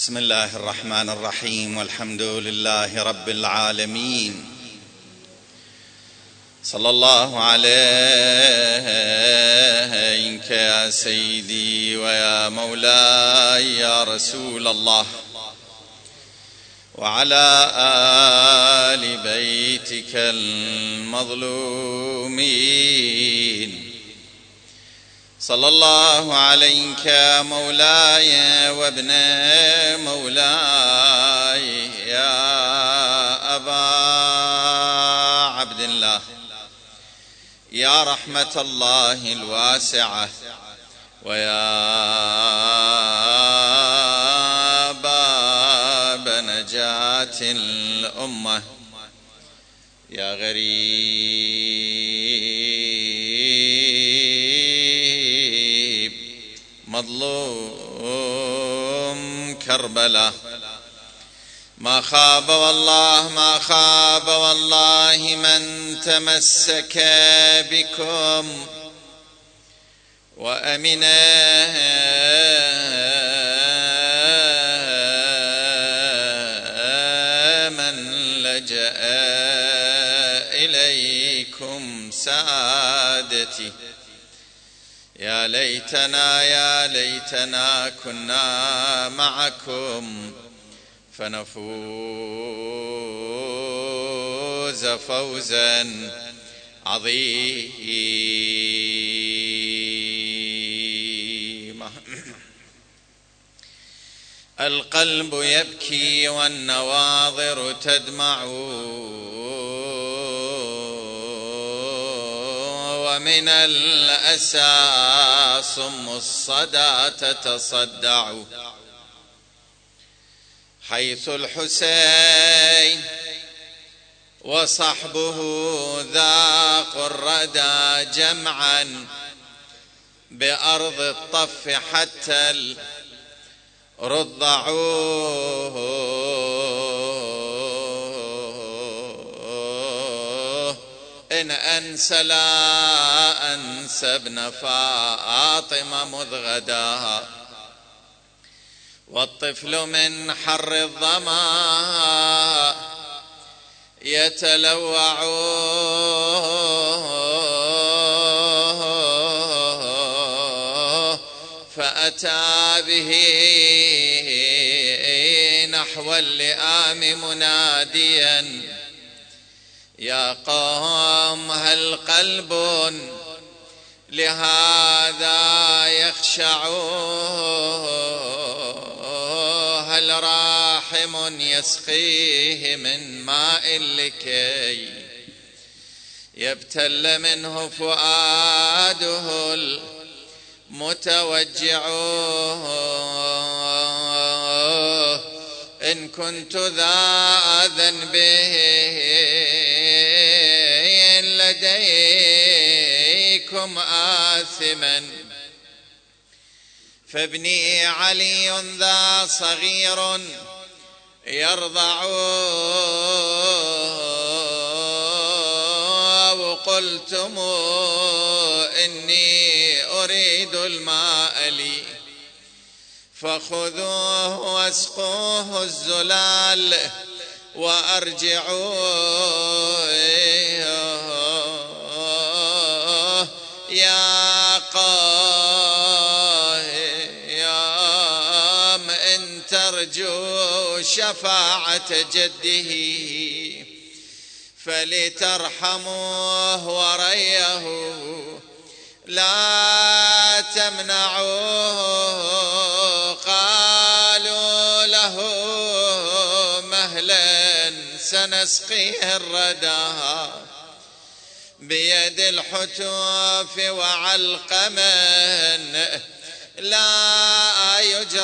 بسم الله الرحمن الرحيم، والحمد لله رب العالمين، صلى الله عليك يا سيدي ويا مولاي يا رسول الله، وعلى آل بيتك المظلومين، صلى الله عليك مولاي وابن مولاي يا أبا عبد الله، يا رحمة الله الواسعة، ويا باب نجاة الأمة، يا غريب مظلوم كربلاء، ما خاب والله ما خاب والله من تمسك بكم، وأمن من لجأ إليكم سادتي. يا ليتنا يا ليتنا كنا معكم فنفوز فوزا عظيما. القلب يبكي والنواظر تدمع، ومن الأسى صم الصدى تتصدع، حيث الحسين وصحبه ذاقوا الردى جمعا بأرض الطف حتى رضعوه. إن أنسى لا أنسى ابن فاطمة مذ غداها، والطفل من حر الظما يتلوع، فأتى به نحو اللئام مناديا: يا قوم هل قلب لهذا يخشع؟ هل راحم يسقيه من ماء لكي يبتل منه فؤاده المتوجع؟ إن كنت ذا ذنب لديكم آثما، فابني علي ذا صغير يرضع، وقلتم إني أريد الماء لي، فخذوه واسقوه الزلال وأرجعوا. يا قائم إن ترجو شفاعة جده فلترحموه وريه لا تمنعوه. قالوا له مهلا سنسقيه الردى بيد الحتوف وعلقما لا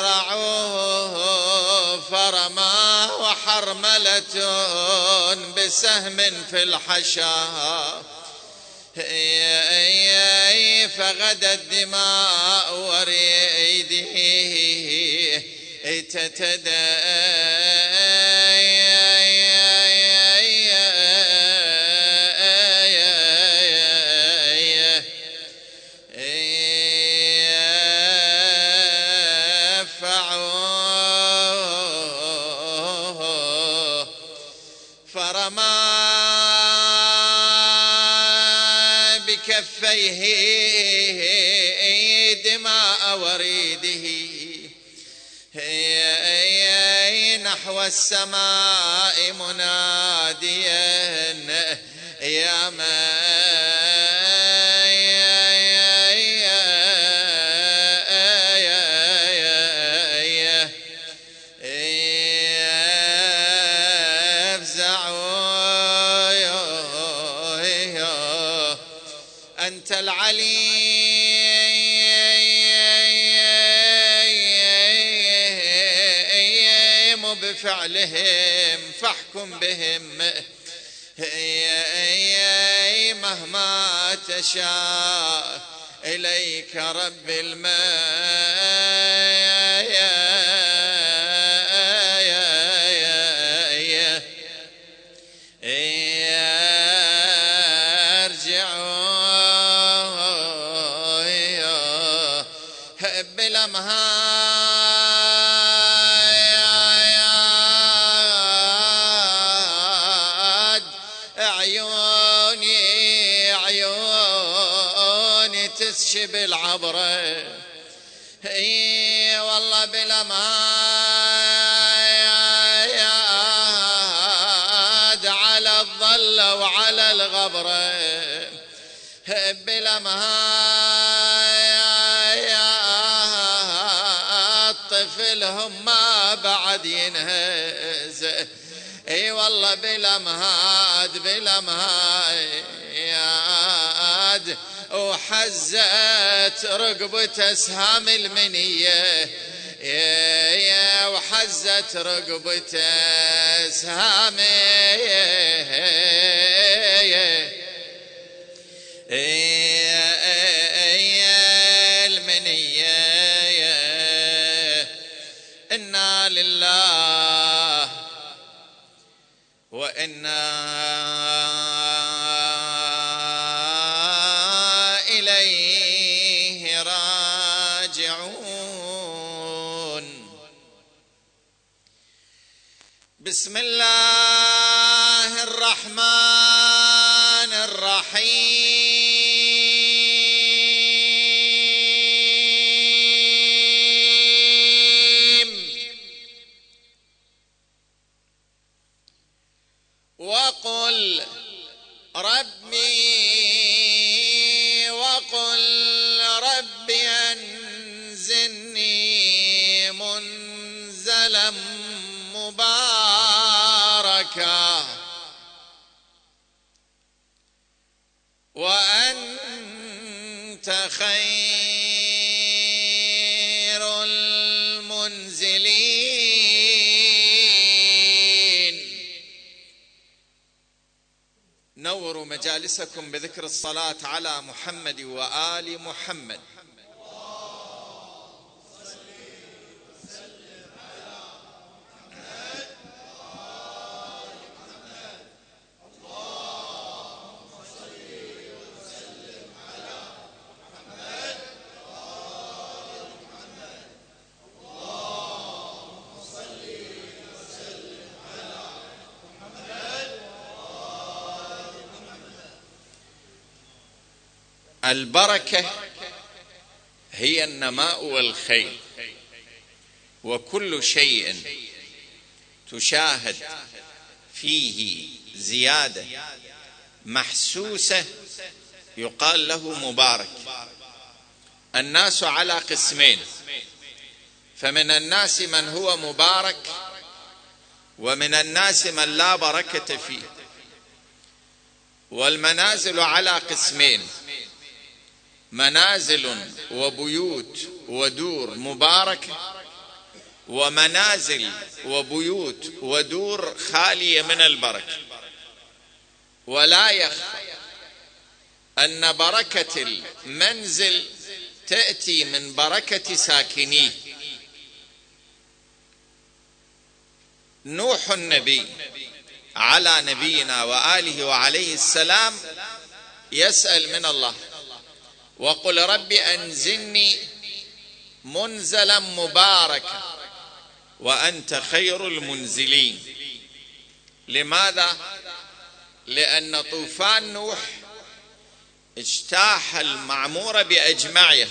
يجرعوه، فرماه حرملة بسهم في الحشا، فغدا الدماء وريده كفيه دماء وريده نحو السماء مناديا يا من أنت العليم بفعلهم فاحكم بهم مهما تشاء إليك رب بالأمهاد عيوني تسشب العبرة والله بالأمهاد على الظل وعلى الغبرة بالأمهاد طفلهم ما بعد ينهز اي والله بالأمهاد وحزت رقبة اسهام المنية وحزت رقبة اسهام المنية إنا لله وإنا إليه راجعون. بسم الله الرحمن الرحيم. وقل ربي أنزلني منزلا مباركا وأنت خير المنزلين. نوروا مجالسكم بذكر الصلاة على محمد وآل محمد. البركة هي النماء والخير، وكل شيء تشاهد فيه زيادة محسوسة يقال له مبارك. الناس على قسمين، فمن الناس من هو مبارك ومن الناس من لا بركة فيه. والمنازل على قسمين، منازل وبيوت ودور مباركة، ومنازل وبيوت ودور خالية من البركة. ولا يخفى أن بركة المنزل تأتي من بركة ساكنيه. نوح النبي على نبينا وآله وعليه السلام يسأل من الله: وقل رب أنزلني منزلا مباركا وأنت خير المنزلين. لماذا؟ لأن طوفان نوح اجتاح المعمورة بأجمعها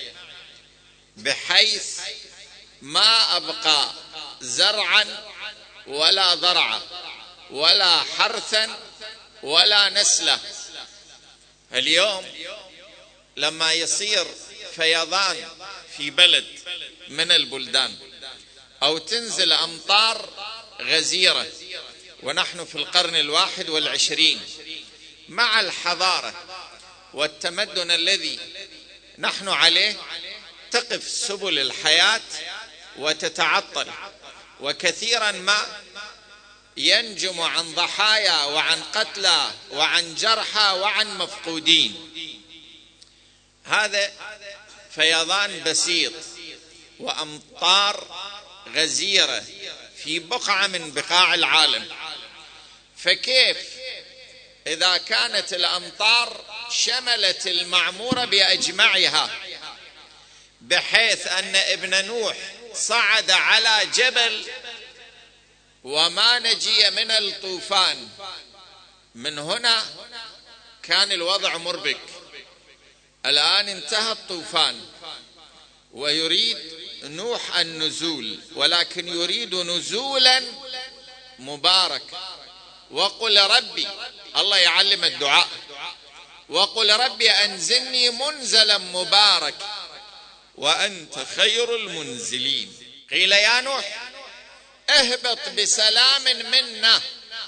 بحيث ما أبقى زرعا ولا ضرعا ولا حرثا ولا نسلا. اليوم لما يصير فيضان في بلد من البلدان أو تنزل أمطار غزيرة، ونحن في القرن 21 مع الحضارة والتمدن الذي نحن عليه، تقف سبل الحياة وتتعطل، وكثيرا ما ينجم عن ضحايا وعن قتلى وعن جرحى وعن مفقودين. هذا فيضان بسيط وأمطار غزيرة في بقعة من بقاع العالم، فكيف إذا كانت الأمطار شملت المعمورة بأجمعها بحيث أن ابن نوح صعد على جبل وما نجي من الطوفان؟ من هنا كان الوضع مربك. الآن انتهى الطوفان ويريد نوح النزول، ولكن يريد نزولا مبارك. وقل ربي، الله يعلم الدعاء، وقل ربي أنزلني منزلا مبارك وأنت خير المنزلين. قيل يا نوح اهبط بسلام منا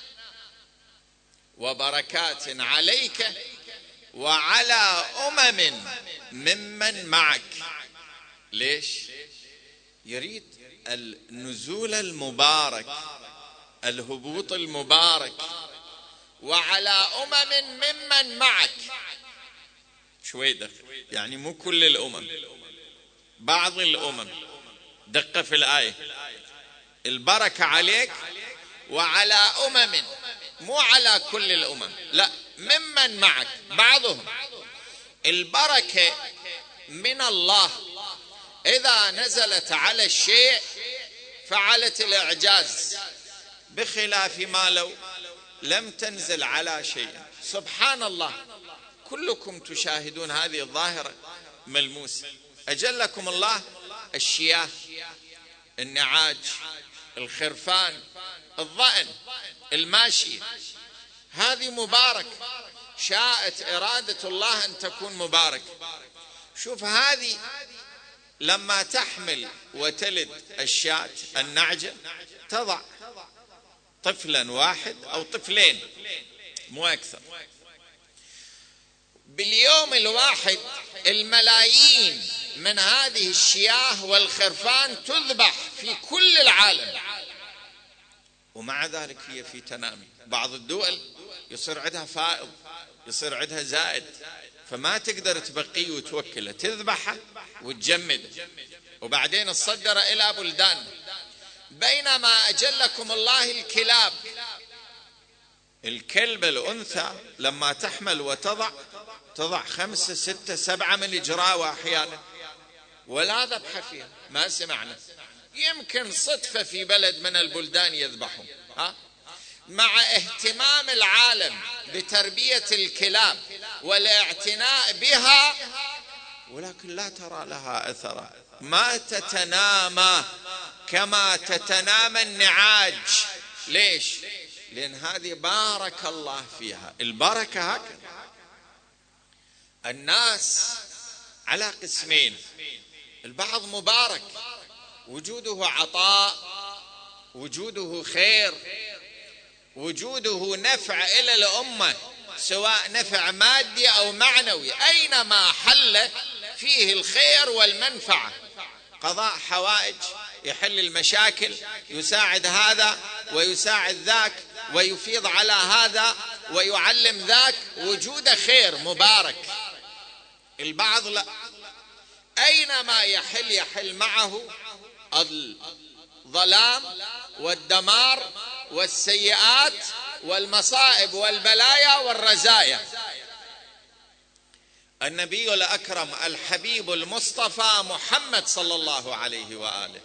وبركات عليك وعلى أمم ممن معك. ليش؟ يريد النزول المبارك، الهبوط المبارك، وعلى أمم ممن معك. شوي دقة، يعني مو كل الأمم، بعض الأمم. دقة في الآية، البركة عليك وعلى أمم، مو على كل الأمم، لا، ممن معك، بعضهم. البركة من الله إذا نزلت على الشيء فعلت الإعجاز، بخلاف ما لو لم تنزل على شيء. سبحان الله، كلكم تشاهدون هذه الظاهرة ملموسة. أجلكم الله الشياه، النعاج، الخرفان، الضأن، الماشي، هذه مبارك، شاءت إرادة الله أن تكون مبارك. شوف هذه لما تحمل وتلد الشاة النعجة تضع طفلا واحد أو طفلين مو أكثر. باليوم الواحد الملايين من هذه الشياه والخرفان تذبح في كل العالم، ومع ذلك هي في تنامي. بعض الدول يصير عندها فائض، يصير عندها زائد، فما تقدر تبقيه وتوكله، تذبحه وتجمده وبعدين تصدر إلى بلدان. بينما أجلكم الله الكلاب، الكلب الأنثى لما تحمل تضع 5 6 7 من جراوة أحيانا، ولا ذبح فيها، ما سمعنا. يمكن صدفة في بلد من البلدان يذبحون، مع اهتمام العالم بتربية الكلاب والاعتناء بها، ولكن لا ترى لها أثرا، ما تتنامى كما تتنامى النعاج. ليش؟ لأن هذه بارك الله فيها. البركة هكذا. الناس على قسمين، البعض مبارك، وجوده عطاء، وجوده خير، وجوده نفع إلى الأمة، سواء نفع مادي أو معنوي، أينما حل فيه الخير والمنفعة، قضاء حوائج، يحل المشاكل، يساعد هذا ويساعد ذاك، ويفيض على هذا ويعلم ذاك، وجود خير مبارك. البعض لا، أينما يحل معه الظلام والدمار والسيئات والمصائب والبلايا والرزايا. النبي الأكرم الحبيب المصطفى محمد صلى الله عليه وآله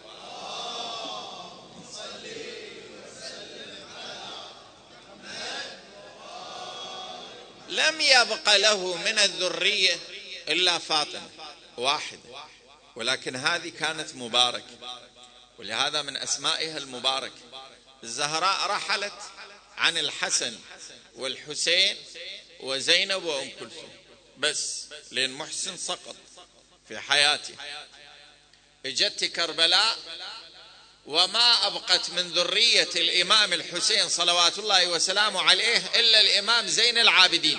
لم يبق له من الذرية إلا فاطمة واحدة، ولكن هذه كانت مباركة، ولهذا من أسمائها المبارك. الزهراء رحلت عن الحسن والحسين وزينب وأم كلثوم بس، لأن محسن سقط في حياته. اجت كربلاء وما أبقت من ذرية الإمام الحسين صلوات الله وسلامه عليه إلا الإمام زين العابدين.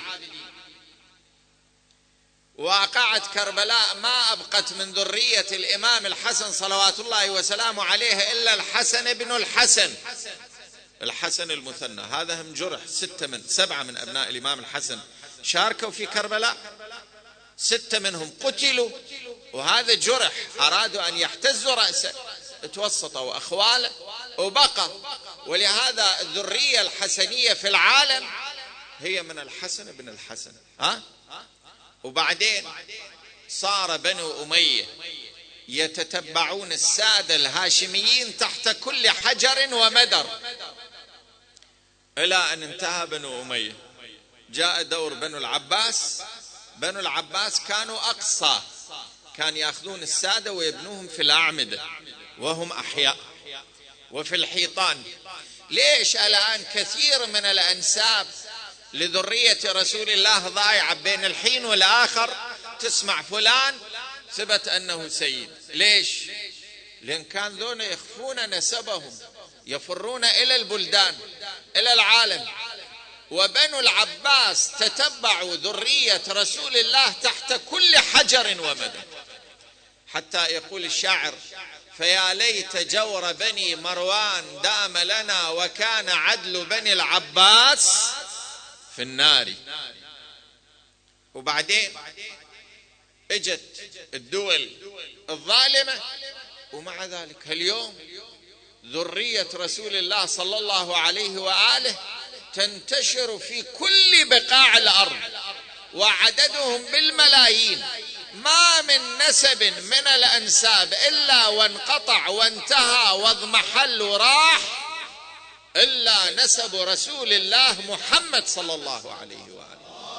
وقعت كربلاء ما أبقت من ذرية الإمام الحسن صلوات الله وسلامه عليه إلا الحسن بن الحسن، الحسن المثنى. هذا هم جرح 7 من أبناء الإمام الحسن شاركوا في كربلاء، 6 منهم قتلوا، وهذا جرح أرادوا أن يحتزوا رأسه، توسطوا أخواله وبقى. ولهذا الذرية الحسنية في العالم هي من الحسن بن الحسن. وبعدين صار بنو أمية يتتبعون السادة الهاشميين تحت كل حجر ومدر، إلى أن انتهى بنو أمية. جاء دور بنو العباس. بنو العباس كانوا أقصى، كان يأخذون السادة ويبنوهم في الأعمدة وهم أحياء وفي الحيطان. ليش الآن كثير من الأنساب لذرية رسول الله ضايعة بين الحين والآخر؟ تسمع فلان ثبت أنه سيد. ليش؟ لأن كان ذون يخفون نسبهم، يفرون إلى البلدان إلى العالم. وبنو العباس تتبعوا ذرية رسول الله تحت كل حجر ومدى، حتى يقول الشاعر: فيا ليت جور بني مروان دام لنا وكان عدل بني العباس في النار. وبعدين اجت الدول الظالمة، ومع ذلك اليوم ذرية رسول الله صلى الله عليه وآله تنتشر في كل بقاع الأرض، وعددهم بالملايين. ما من نسب من الأنساب إلا وانقطع وانتهى واضمحل وراح إلا نسب رسول الله محمد صلى الله عليه وآله.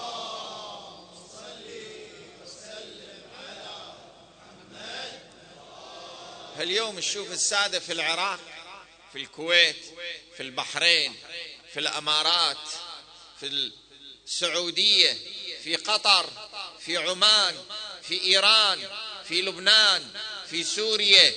اليوم نشوف السادة في العراق، في الكويت، في البحرين، في الأمارات، في السعودية، في قطر، في عمان، في إيران، في لبنان، في سوريا،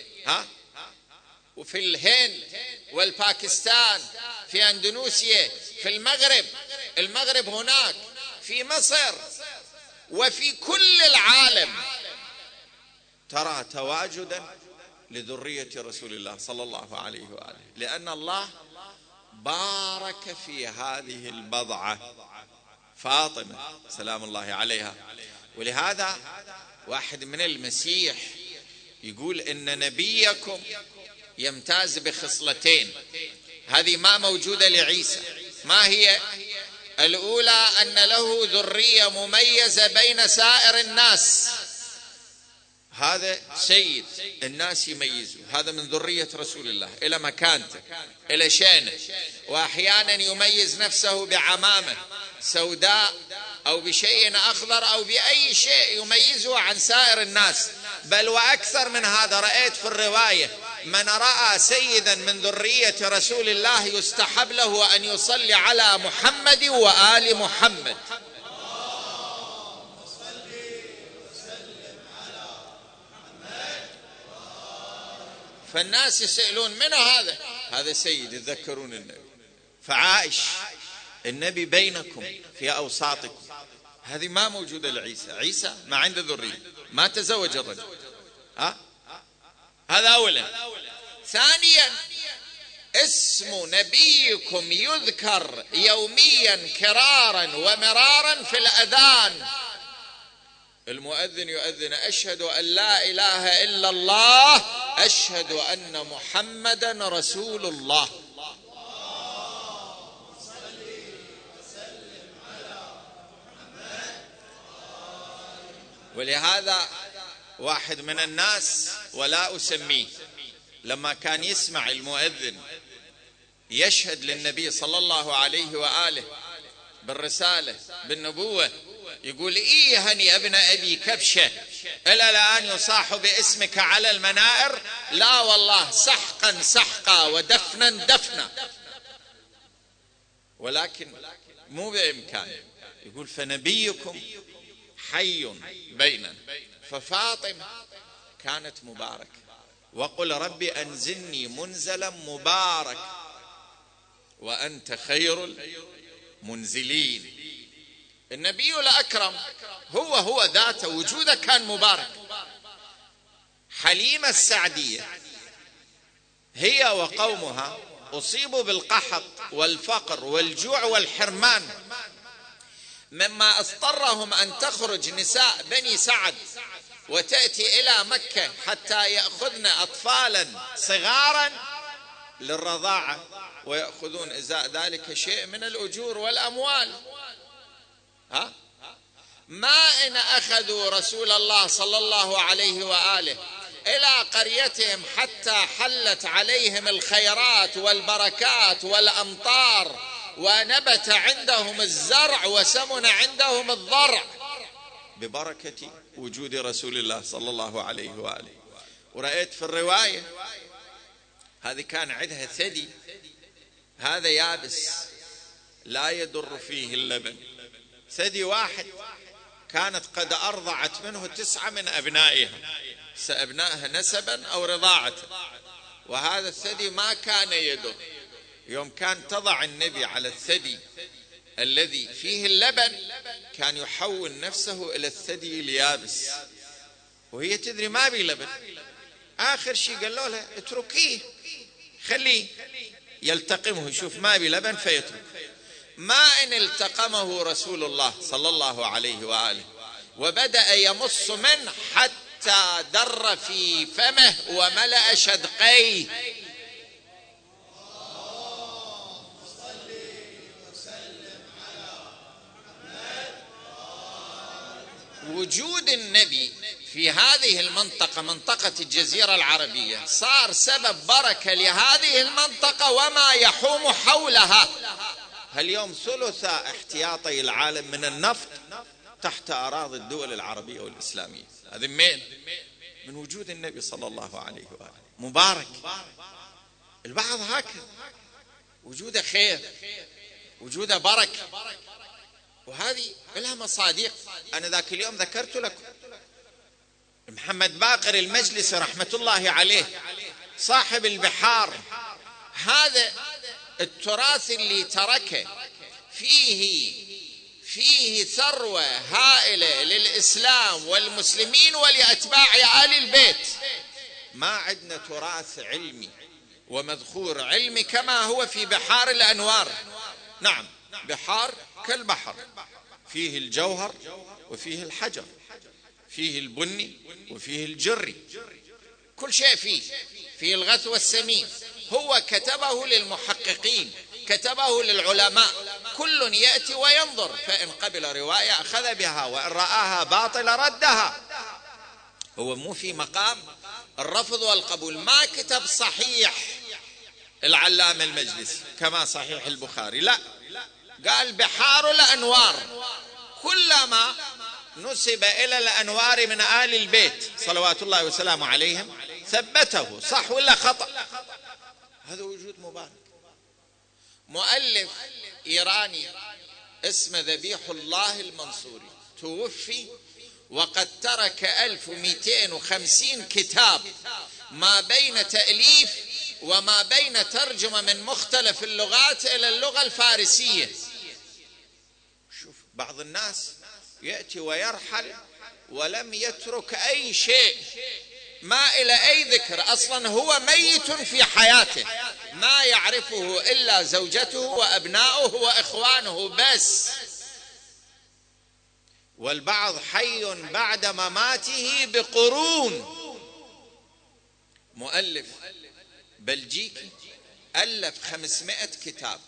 وفي الهند والباكستان، في أندونيسيا، في المغرب هناك، في مصر، وفي كل العالم ترى تواجدا لذرية رسول الله صلى الله عليه وآله، لأن الله بارك في هذه البضعة فاطمة سلام الله عليها. ولهذا واحد من المسيح يقول إن نبيكم يمتاز بخصلتين، هذه ما موجودة لعيسى. ما هي؟ الأولى أن له ذرية مميزة بين سائر الناس، هذا سيد الناس يميزه، هذا من ذرية رسول الله إلى مكانته إلى شأنه. وأحيانا يميز نفسه بعمامة سوداء أو بشيء أخضر أو بأي شيء يميزه عن سائر الناس. بل وأكثر من هذا، رأيت في الرواية من رأى سيدا من ذرية رسول الله يستحب له أن يصلي على محمد وآل محمد. فالناس يسألون من هذا سيد، يتذكرون النبي. فعائش النبي بينكم في أوساطكم، هذه ما موجودة لعيسى. عيسى ما عنده ذرية، ما تزوج الرجل. هذا أولا. ثانيا، اسم نبيكم يذكر يوميا كرارا ومرارا في الأذان. المؤذن يؤذن: أشهد أن لا إله إلا الله، أشهد أن محمدا رسول الله. ولهذا واحد من الناس ولا أسميه لما كان يسمع المؤذن يشهد للنبي صلى الله عليه وآله بالرسالة بالنبوة، يقول إيها يا ابن أبي كبشة إلى الآن يصاح باسمك على المنائر؟ لا والله، سحقا سحقا ودفنا دفنا، ولكن مو بإمكانه. يقول فنبيكم حي بيننا. ففاطمة كانت مباركة، وقل رب أنزلني منزلا مبارك وأنت خير المنزلين. النبي الأكرم هو ذاته وجوده كان مبارك. حليمة السعدية هي وقومها أصيبوا بالقحط والفقر والجوع والحرمان، مما اضطرهم أن تخرج نساء بني سعد وتأتي إلى مكة حتى يأخذن أطفالا صغارا للرضاعة، ويأخذون إزاء ذلك شيء من الأجور والأموال. ما إن أخذوا رسول الله صلى الله عليه وآله إلى قريتهم حتى حلت عليهم الخيرات والبركات والأمطار، ونبت عندهم الزرع وسمن عندهم الضرع ببركة وجود رسول الله صلى الله عليه وآله. ورأيت في الرواية هذه كان عندها ثدي، هذا يابس لا يدر فيه اللبن، ثدي واحد كانت قد أرضعت منه 9 من أبنائها، سأبنائها نسبا أو رضاعة، وهذا الثدي ما كان يدر. يوم كان تضع النبي على الثدي الذي فيه اللبن كان يحول نفسه إلى الثدي اليابس، وهي تدري ما بي لبن. آخر شيء قالوا لها اتركيه، خليه يلتقمه، يشوف ما بي لبن فيترك. ما إن التقمه رسول الله صلى الله عليه وآله وبدأ يمص منه حتى در في فمه وملأ شدقيه. وجود النبي في هذه المنطقة، منطقة الجزيرة العربية، صار سبب بركة لهذه المنطقة وما يحوم حولها. اليوم ثلث احتياطي العالم من النفط تحت أراضي الدول العربية والإسلامية. هذا من وجود النبي صلى الله عليه وآله. مبارك. البعض هكذا وجوده خير، وجوده بركة، وهذه لها مصادق. أنا ذاك اليوم ذكرت لكم محمد باقر المجلسي رحمة الله عليه صاحب البحار، هذا التراث اللي تركه فيه ثروة هائلة للإسلام والمسلمين ولأتباع آل البيت. ما عندنا تراث علمي ومذخور علمي كما هو في بحار الأنوار. نعم، بحار كالبحر، فيه الجوهر وفيه الحجر، فيه البني وفيه الجري، كل شيء فيه الغث والسمين. هو كتبه للمحققين، كتبه للعلماء، كل يأتي وينظر، فإن قبل رواية أخذ بها، وإن رآها باطلة ردها. هو مو في مقام الرفض والقبول. ما كتب صحيح العلامة المجلسي كما صحيح البخاري، لا، قال بحار الأنوار. كلما نسب إلى الأنوار من آل البيت صلوات الله وسلامه عليهم ثبته، صح ولا خطأ. هذا وجود مبارك. مؤلف إيراني اسمه ذبيح الله المنصوري توفي وقد ترك 1250 كتاب، ما بين تأليف وما بين ترجمة من مختلف اللغات إلى اللغة الفارسية. شوف، بعض الناس يأتي ويرحل ولم يترك أي شيء، ما إلى أي ذكر، أصلا هو ميت في حياته، ما يعرفه إلا زوجته وأبناؤه وإخوانه بس، والبعض حي بعد مماته بقرون. مؤلف بلجيكي ألف 500 كتاب.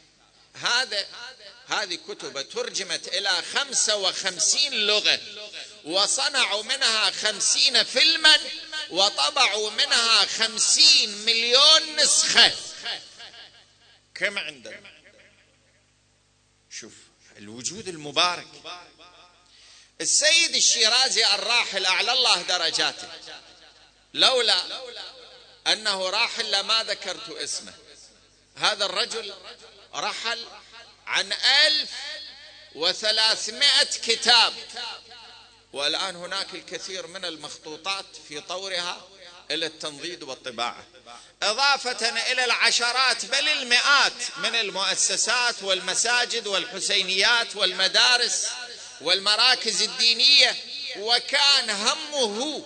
هذه كتب ترجمت إلى 55 لغة، وصنعوا منها 50 فيلما، وطبعوا منها 50 مليون نسخة. كم عندنا؟ شوف، الوجود المبارك. السيد الشيرازي الراحل أعلى الله درجاته، لولا أنه راحل لما ذكرت اسمه. هذا الرجل رحل عن 1300 كتاب، والآن هناك الكثير من المخطوطات في طورها إلى التنضيد والطباعة، إضافة إلى العشرات بل المئات من المؤسسات والمساجد والحسينيات والمدارس والمراكز الدينية. وكان همه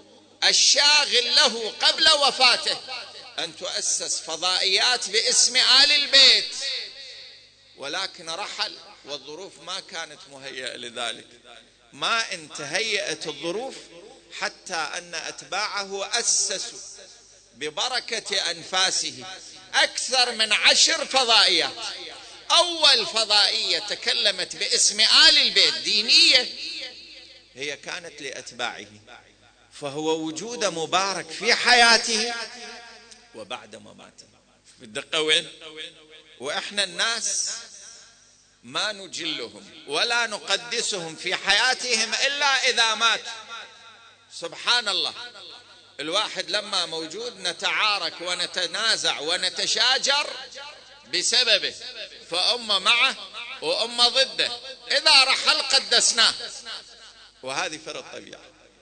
الشاغل له قبل وفاته أن تؤسس فضائيات باسم آل البيت، ولكن رحل والظروف ما كانت مهيئة لذلك. ما انتهيأت الظروف حتى أن أتباعه أسسوا ببركة أنفاسه أكثر من 10 فضائيات. أول فضائية تكلمت باسم آل البيت دينية هي كانت لأتباعه، فهو وجود مبارك في حياته وبعد مماته. بالدقة وين؟ وإحنا الناس ما نجلهم ولا نقدسهم في حياتهم إلا إذا ماتوا. سبحان الله، الواحد لما موجود نتعارك ونتنازع ونتشاجر بسببه، فأمة معه وأمة ضده، إذا رحل قدسناه. وهذه فرق الطبيعة.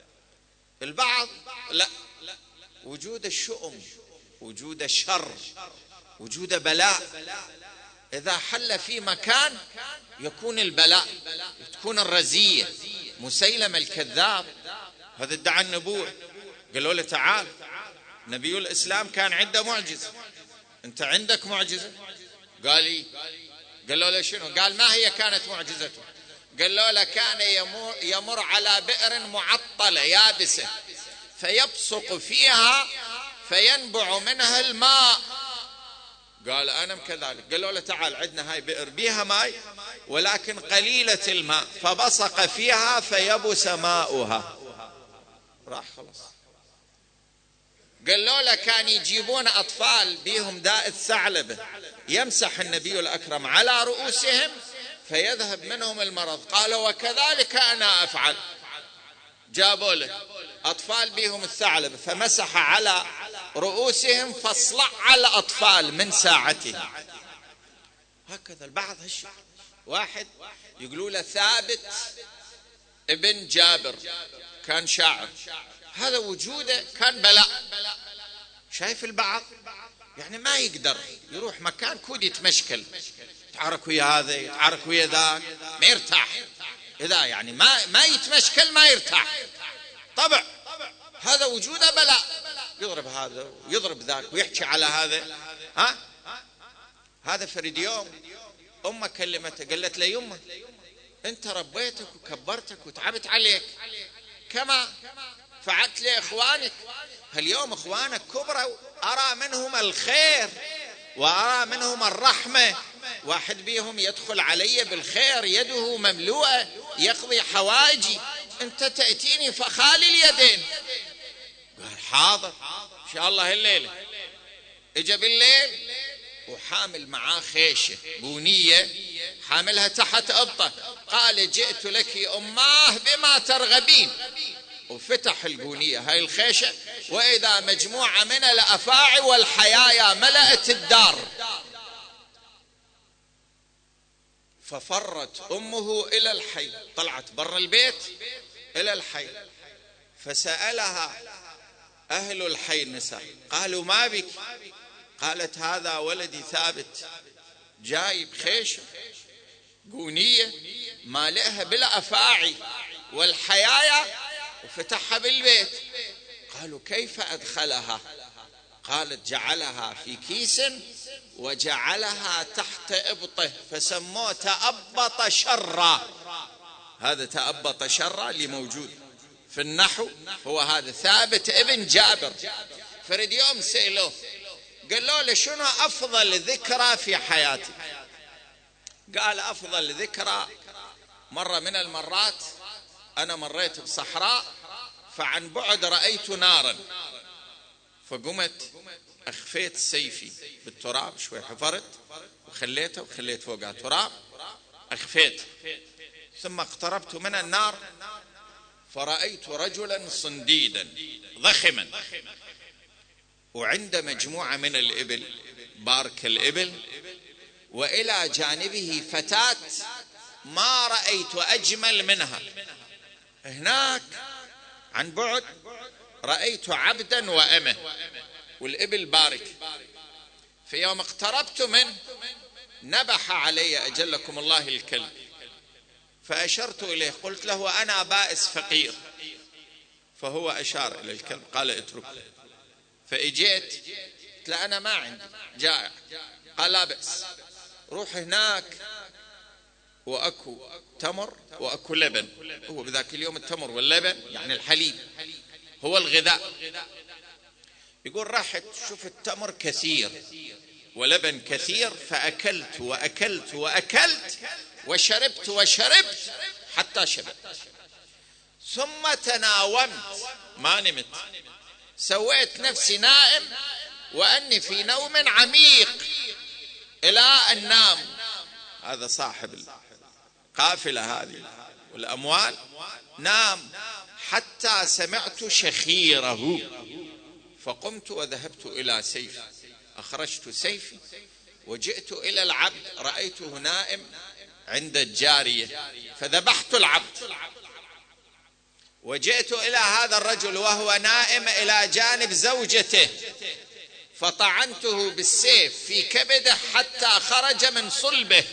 البعض لا، وجود الشؤم، وجود الشر، وجود بلاء، إذا حل في مكان يكون البلاء، تكون الرزية. مسيلمة الكذاب هذا ادعى النبوة، قالوا له تعال نبي الإسلام كان عنده معجزة، أنت عندك معجزة؟ قال لي. قالوا له شنو؟ قال ما هي كانت معجزته؟ قالوا له كان يمر على بئر معطلة يابسة فيبصق فيها فينبع منها الماء. قال أنا كذلك. قالوا له تعال عندنا هاي بئر بيها ماء ولكن قليلة الماء، فبصق فيها فيبس ماؤها، راح خلاص. قالوا له كان يجيبون أطفال بيهم داء الثعلبة يمسح النبي الأكرم على رؤوسهم فيذهب منهم المرض. قالوا وكذلك أنا أفعل. جابوا له أطفال بيهم الثعلبة فمسح على رؤوسهم فاصلع الأطفال من ساعته. هكذا البعض هالشيء. واحد يقولوا له ثابت ابن جابر كان شاعر، هذا وجوده كان بلاء. شايف البعض يعني ما يقدر يروح مكان كود يتمشكل، يتعارك ويا هذا يتعارك ويا ذاك، ما يرتاح. إذا يعني ما يتمشكل ما يرتاح. طبع هذا وجوده بلاء، يضرب هذا ويضرب ذاك ويحكي على هذا. هذا فريد يوم أمه كلمته قالت له يمه أنت ربيتك وكبرتك وتعبت عليك كما فعلت لإخوانك، هاليوم إخوانك كبروا أرى منهم الخير وأرى منهم الرحمة، واحد بيهم يدخل علي بالخير يده مملوءة يقضي حوائجي، أنت تأتيني فخالي اليدين. قال حاضر إن شاء الله الليلة. إجا بالليل وحامل معاه خيشة بونية حاملها تحت أبطة. قال جئت لك أماه بما ترغبين، وفتح البونية هاي الخيشة وإذا مجموعة من الأفاعي والحيايا ملأت الدار. ففرت أمه إلى الحي، طلعت بر البيت إلى الحي، فسألها أهل الحي النساء قالوا ما بك؟ قالت هذا ولدي ثابت جايب خيشة بونية مالئها بالأفاعي والحيايا وفتحها بالبيت. قالوا كيف أدخلها؟ قالت جعلها في كيس وجعلها تحت إبطه فسموه تأبط شرا. هذا تأبط شرا اللي موجود في النحو هو هذا ثابت ابن جابر. فرد يوم سألوه قالوا له شنو أفضل ذكرى في حياتك؟ قال أفضل ذكرى مرة من المرات أنا مريت بصحراء فعن بعد رأيت نارا فقمت أخفيت سيفي بالتراب شوي، حفرت وخليته وخليت فوقها تراب، أخفيت. ثم اقتربت من النار فرأيت رجلا صنديدا ضخما، وعند مجموعة من الإبل، بارك الإبل، وإلى جانبه فتاة ما رأيت أجمل منها. هناك عن بعد رأيت عبدا وأمه والإبل بارك. في يوم اقتربت منه نبح علي أجلكم الله الكلب، فأشرت إليه قلت له أنا بائس فقير، فهو أشار إلى الكلب قال اتركه. فإجيت قلت له أنا ما عندي جائع، قال لا بأس، روح هناك وأكو تمر وأكو لبن. هو بذاك اليوم التمر واللبن يعني الحليب هو الغذاء. يقول رحت شوف التمر كثير ولبن كثير، فأكلت وأكلت وأكلت وشربت وشربت حتى شبعت. ثم تناومت، ما نمت، سويت نفسي نائم وأني في نوم عميق إلى أن نام. هذا صاحب القافلة هذه والأموال نام حتى سمعت شخيره، فقمت وذهبت إلى سيفي، أخرجت سيفي وجئت إلى العبد، رأيته نائم عند الجارية فذبحت العبد، وجئت إلى هذا الرجل وهو نائم إلى جانب زوجته فطعنته بالسيف في كبده حتى خرج من صلبه،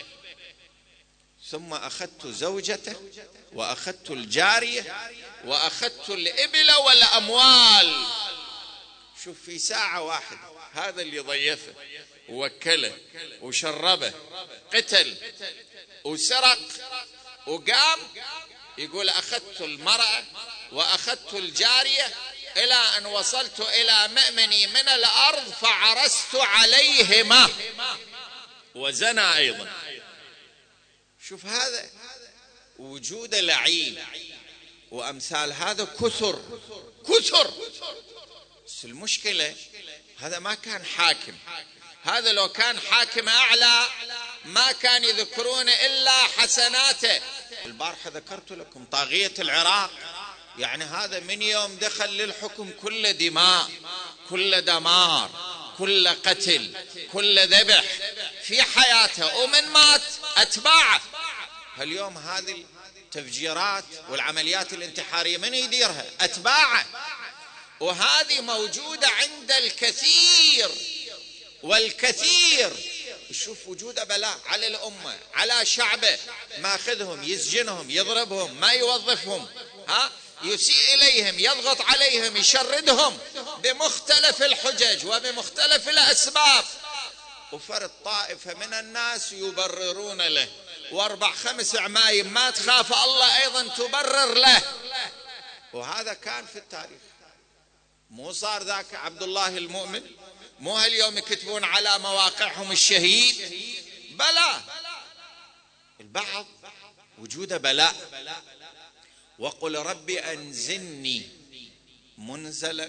ثم أخذت زوجته وأخذت الجارية وأخذت الإبل والأموال. شوف في ساعة واحدة هذا اللي ضيفه ووكله وشربه قتل وسرق وقام، يقول أخذت المرأة وأخذت الجارية إلى أن وصلت إلى مأمني من الأرض فعرست عليهما وزنا أيضا. شوف هذا وجود لعين وأمثال هذا كثر. بس المشكلة هذا ما كان حاكم، هذا لو كان حاكم أعلى ما كان يذكرون إلا حسناته. البارحة ذكرت لكم طاغية العراق، يعني هذا من يوم دخل للحكم كل دماء، كل دمار، كل قتل، كل ذبح في حياته، ومن مات أتباعه. اليوم هذه التفجيرات والعمليات الانتحارية من يديرها؟ أتباعه. وهذه موجودة عند الكثير والكثير. يشوف وجود بلاء على الأمة على شعبه، ماخذهم يسجنهم يضربهم ما يوظفهم، يسيء إليهم يضغط عليهم يشردهم بمختلف الحجج وبمختلف الأسباب، وفرد طائفة من الناس يبررون له، واربع خمس عمايم ما تخاف الله أيضا تبرر له. وهذا كان في التاريخ، مو صار ذاك عبد الله المؤمن، مو هاليوم يكتبون على مواقعهم الشهيد. بلى البعض وجود بلاء. وقل رب أنزلني منزلا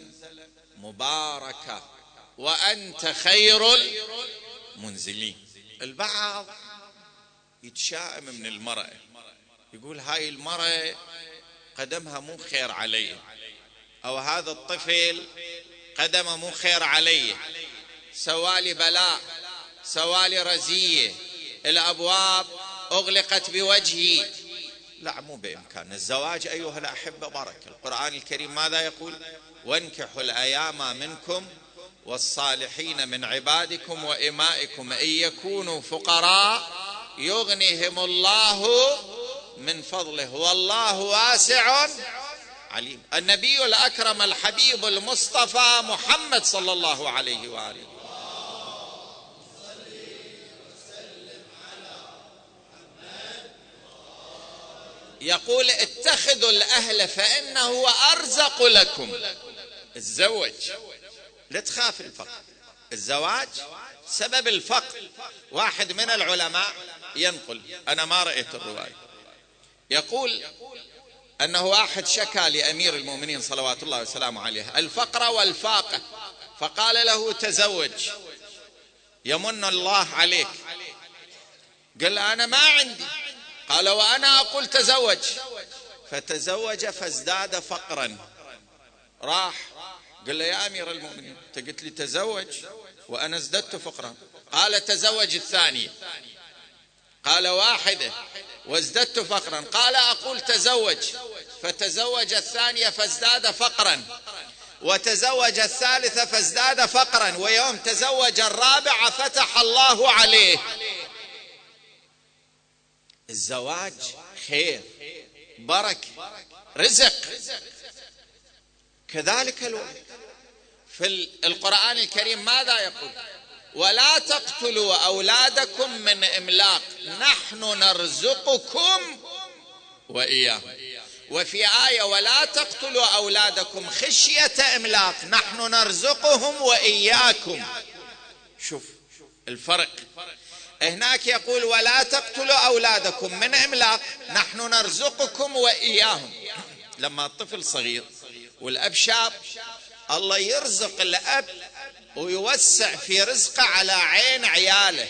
مباركا وأنت خير المنزلين. البعض يتشائم من المرأة، يقول هاي المرأة قدمها مو خير علي، أو هذا الطفل قدمه مو خير علي، سوالي بلاء، سوالي رزية، الأبواب أغلقت بوجهي. لا، مو بإمكان الزواج أيها الأحبة. بركة القرآن الكريم ماذا يقول؟ وانكحوا الأيام منكم والصالحين من عبادكم وإمائكم إن يكونوا فقراء يغنيهم الله من فضله والله واسع عليم. النبي الأكرم الحبيب المصطفى محمد صلى الله عليه وآله يقول اتخذوا الأهل فإنه أرزق لكم. الزوج لا تخاف الفقر، الزواج سبب الفقر. واحد من العلماء ينقل، أنا ما رأيت الرواية، يقول أنه واحد شكى لأمير المؤمنين صلوات الله وسلامه عليه الفقر والفاقة، فقال له تزوج يمن الله عليك. قال له أنا ما عندي. قال وأنا أقول تزوج. فتزوج فازداد فقرا. راح قال له يا أمير المؤمنين أنت قلت لي تزوج وأنا ازددت فقرا. قال تزوج الثانية. قال واحدة وازددت فقرا. قال أقول تزوج. فتزوج الثانية فازداد فقرا، وتزوج الثالثة فازداد فقرا، ويوم تزوج الرابعة فتح الله عليه. الزواج خير، بركة، رزق. كذلك الولد. في القرآن الكريم ماذا يقول؟ ولا تقتلوا أولادكم من إملاق نحن نرزقكم وإياهم. وفي آية ولا تقتلوا أولادكم خشية إملاق نحن نرزقهم وإياكم. شوف الفرق. هناك يقول ولا تقتلوا أولادكم من إملاق نحن نرزقكم وإياهم. لما الطفل صغير والأب شاب الله يرزق الأب ويوسع في رزقه على عين عياله،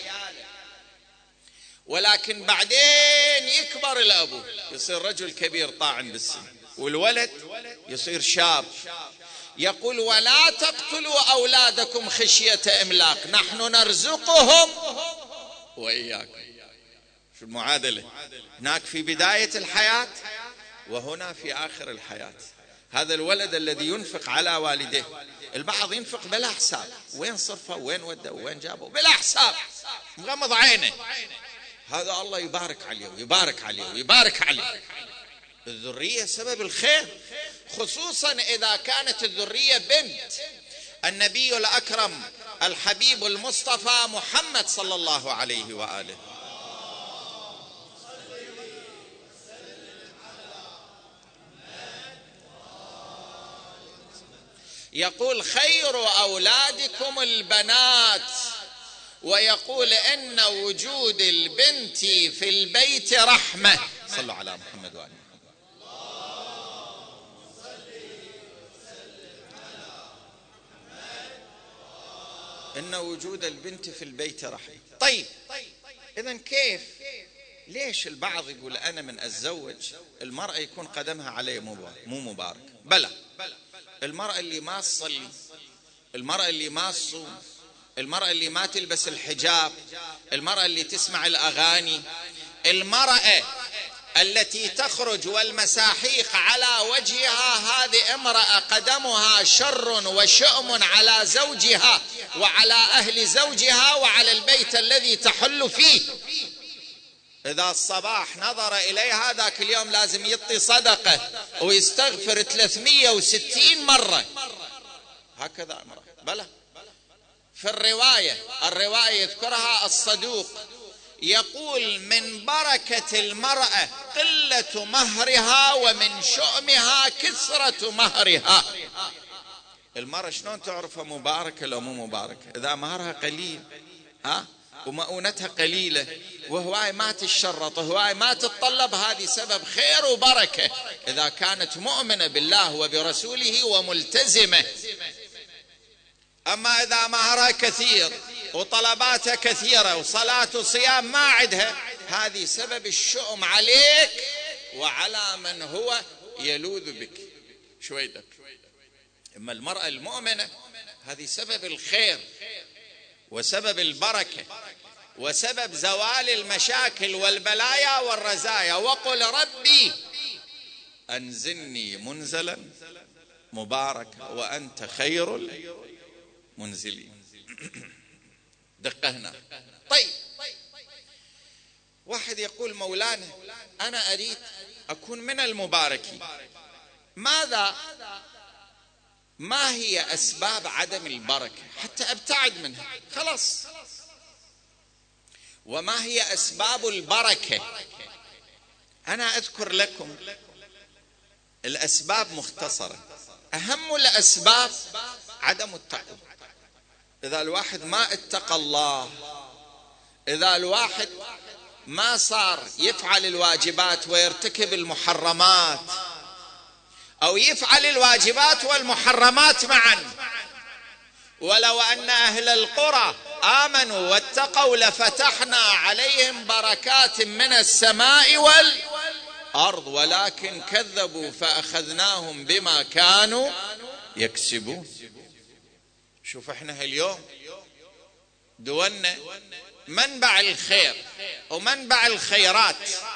ولكن بعدين يكبر الأب يصير رجل كبير طاعن بالسن والولد يصير شاب. يقول ولا تقتلوا أولادكم خشية إملاق نحن نرزقهم وإياكم. شو المعادلة؟ هناك في بداية الحياة وهنا في آخر الحياة. هذا الولد الذي ينفق على والديه، البعض ينفق بلا حساب، وين صرفه وين وده وين جابه بلا حساب، مغمض عينه. هذا الله يبارك عليه ويبارك عليه ويبارك عليه. الذرية سبب الخير، خصوصا إذا كانت الذرية بنت. النبي الأكرم الحبيب المصطفى محمد صلى الله عليه وآله يقول خير أولادكم البنات، ويقول إن وجود البنت في البيت رحمة. صلوا على محمد وآله محمد. إن وجود البنت في البيت رحمة. طيب إذن كيف؟ ليش البعض يقول أنا من أتزوج المرأة يكون قدمها علي مو مبارك؟ بلى، المرأة اللي ما تصلي، المرأة اللي ما تصوم، المرأة اللي ما تلبس الحجاب، المرأة اللي تسمع الأغاني، المرأة التي تخرج والمساحيق على وجهها، هذه امرأة قدمها شر وشؤم على زوجها وعلى أهل زوجها وعلى البيت الذي تحل فيه. إذا الصباح نظر إليها ذاك اليوم لازم يعطي صدقة ويستغفر 360 مرة. هكذا امرأة. بلى، في الرواية يذكرها الصدوق يقول من بركة المرأة قلة مهرها ومن شؤمها كثرة مهرها. المرأة شلون تعرفها مباركة لو مو مباركة؟ إذا مهرها قليل ومؤونتها قليلة وهواي ما تتشرط وهواي ما تتطلب، هذه سبب خير وبركة إذا كانت مؤمنة بالله وبرسوله وملتزمة. أما إذا مهرها كثير وطلباتها كثيرة وصلاة وصيام ما عندها، هذه سبب الشؤم عليك وعلى من هو يلوذ بك شويدك. أما المرأة المؤمنة هذه سبب الخير وسبب البركة وسبب زوال المشاكل والبلايا والرزايا. وقل ربي أنزلني منزلا مباركا وأنت خير منزلين. دقة هنا. طيب واحد يقول مولانا أنا أريد أكون من المباركين، ما هي أسباب عدم البركة حتى أبتعد منها؟ خلاص. وما هي أسباب البركة؟ أنا أذكر لكم الأسباب مختصرة. أهم الأسباب عدم التقوى. إذا الواحد ما اتقى الله، إذا الواحد ما صار يفعل الواجبات ويرتكب المحرمات، أو يفعل الواجبات والمحرمات معا، ولو أن أهل القرى آمنوا واتقوا لفتحنا عليهم بركات من السماء والأرض ولكن كذبوا فأخذناهم بما كانوا يكسبون. شوف احنا اليوم دولنا منبع الخير ومنبع الخيرات،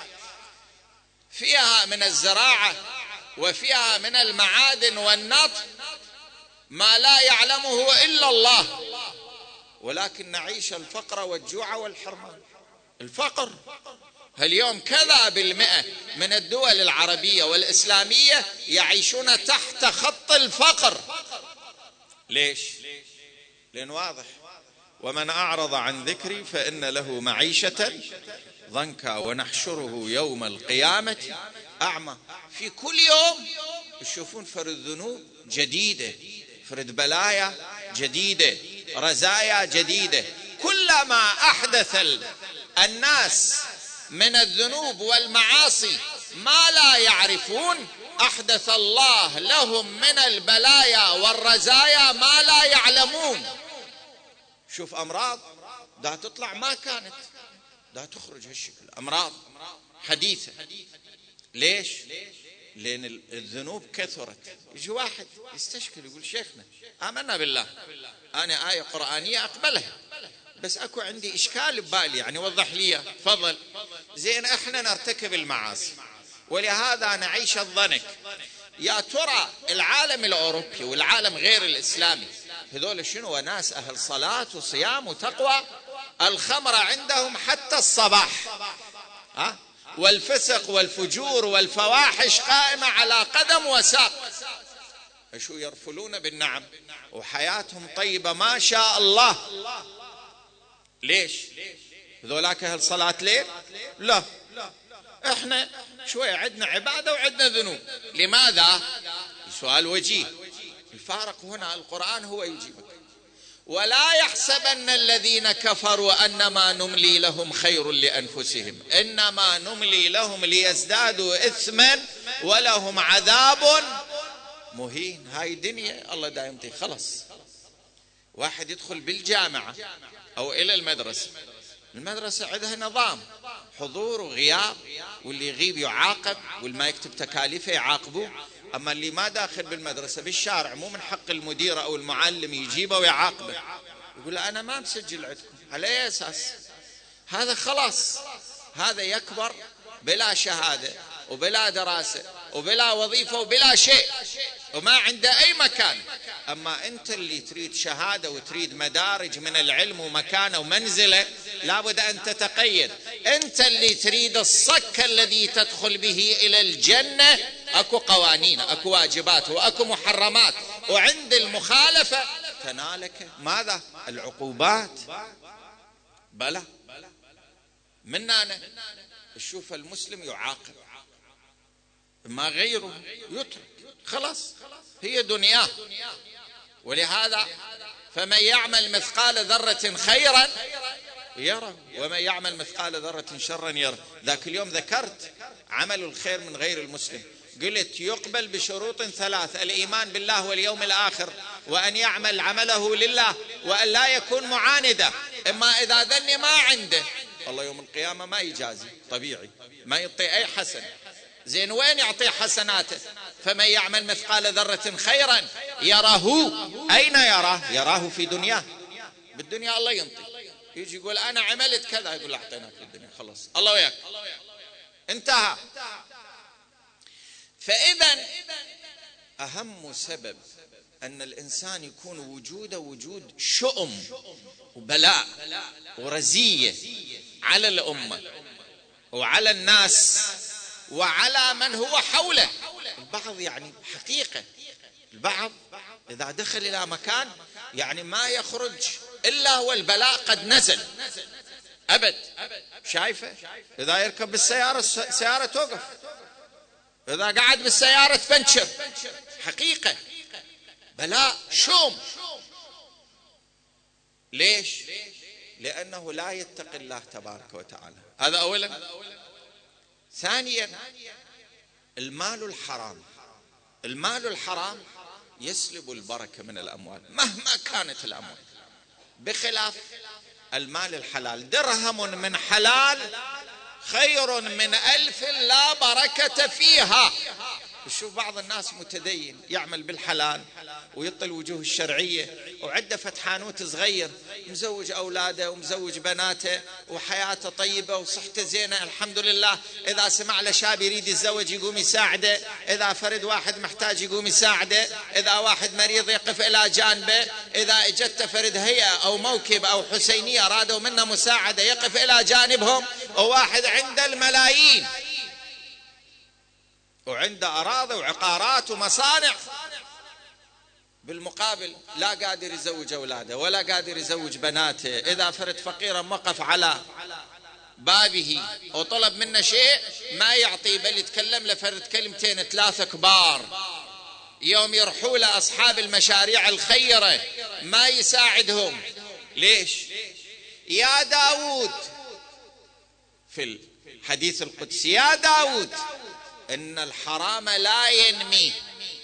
فيها من الزراعة وفيها من المعادن والنفط ما لا يعلمه إلا الله، ولكن نعيش الفقر والجوع والحرمان. الفقر اليوم كذا بالمئة من الدول العربية والإسلامية يعيشون تحت خط الفقر. ليش؟ لأن واضح: ومن أعرض عن ذكري فإن له معيشة ضنكا ونحشره يوم القيامة أعمى. في كل يوم يشوفون فرد ذنوب جديدة، فرد بلايا جديدة، رزايا جديدة. كلما أحدث الناس من الذنوب والمعاصي ما لا يعرفون أحدث الله لهم من البلايا والرزايا ما لا يعلمون. شوف أمراض دا تطلع ما كانت، دا تخرج هالشكل، أمراض حديثة. ليش؟ لأن الذنوب كثرت. يجي واحد يستشكل يقول: شيخنا آمنا بالله، أنا آية قرآنية أقبلها، بس أكو عندي إشكال ببالي، يعني وضح لي. فضل. زين إحنا نرتكب المعاصي ولهذا نعيش الضنك. يا ترى العالم الأوروبي والعالم غير الإسلامي هذول شنو؟ ناس أهل صلاة وصيام وتقوى. الخمر عندهم حتى الصباح، والفسق والفجور والفواحش قائمة على قدم وساق. شو يرفلون بالنعم وحياتهم طيبة ما شاء الله. ليش؟ ذولاك أهل صلاة ليل؟ لا، احنا شوية عندنا عبادة وعندنا ذنوب. لماذا؟ سؤال وجيه. الفارق هنا القرآن هو يجيبك: ولا يحسبن الذين كفروا أنما نملي لهم خير لأنفسهم إنما نملي لهم ليزدادوا إثما ولهم عذاب مهين. هاي دنيا الله دايم خلص. واحد يدخل بالجامعة أو إلى المدرسة عندها نظام حضور وغياب، واللي يغيب يعاقب واللي ما يكتب تكاليفه يعاقبوه. أما اللي ما داخل بالمدرسة بالشارع مو من حق المدير أو المعلم يجيبه ويعاقبه، يقول: أنا ما مسجل عندكم. على أي أساس؟ هذا خلاص، هذا يكبر بلا شهادة وبلا دراسة وبلا وظيفة وبلا شيء وما عنده أي مكان. أما أنت اللي تريد شهادة وتريد مدارج من العلم ومكانة ومنزلة لابد أن تتقيد. أنت اللي تريد الصك الذي تدخل به إلى الجنة أكو قوانين، أكو واجبات وأكو محرمات، وعند المخالفة تنالك ماذا؟ العقوبات. بلى منا أنا الشوف المسلم يعاقب، ما غيره يترك، خلاص هي دنياه. ولهذا فمن يعمل مثقال ذرة خيرا يره ومن يعمل مثقال ذرة شرا يره. ذاك اليوم ذكرت عمل الخير من غير المسلم، قلت يقبل بشروط ثلاث: الإيمان بالله واليوم الآخر، وأن يعمل عمله لله، وأن لا يكون معاندا. إما إذا ذني ما عنده الله يوم القيامة ما يجازي، طبيعي ما يعطي أي حسن. زين وين يعطي حسناته؟ فمن يعمل مثقال ذرة خيرا يره. أين يراه؟ يراه في دنياه. بالدنيا الله ينطي، يجي يقول أنا عملت كذا، يقول أعطيناك في الدنيا، خلاص الله وياك، انتهى. فإذا أهم سبب أن الإنسان يكون وجوده وجود شؤم وبلاء ورزية على الأمة وعلى الناس وعلى من هو حوله. البعض يعني حقيقة البعض إذا دخل إلى مكان يعني ما يخرج إلا والبلاء قد نزل أبد. شايفه إذا يركب بالسيارة السيارة توقف، إذا قعد بالسيارة تفنشر. حقيقة بلاء شوم. ليش؟ لأنه لا يتقي الله تبارك وتعالى. هذا أولا. ثانيا المال الحرام. المال الحرام يسلب البركة من الأموال مهما كانت الأموال. بخلاف المال الحلال. درهم من حلال خير من 1000 لا بركة فيها. شوف بعض الناس متدين يعمل بالحلال ويطل الوجوه الشرعية وعنده فتحانوت صغير، مزوج أولاده ومزوج بناته وحياته طيبة وصحته زينة الحمد لله. إذا سمع له شاب يريد يتزوج يقوم يساعده، إذا فرد واحد محتاج يقوم يساعده، إذا واحد مريض يقف إلى جانبه، إذا اجت فرد هيئة أو موكب أو حسينية رادوا منه مساعدة يقف إلى جانبهم. وواحد عنده الملايين وعنده أراضي وعقارات ومصانع، بالمقابل لا قادر يزوج أولاده ولا قادر يزوج بناته. إذا فرد فقيرا وقف على بابه وطلب منه شيء ما يعطي، بل يتكلم له فرد كلمتين 3 كبار. يوم يرحوا له أصحاب المشاريع الخيرة ما يساعدهم. ليش؟ يا داود في الحديث القدسي: يا داود إن الحرام لا ينمي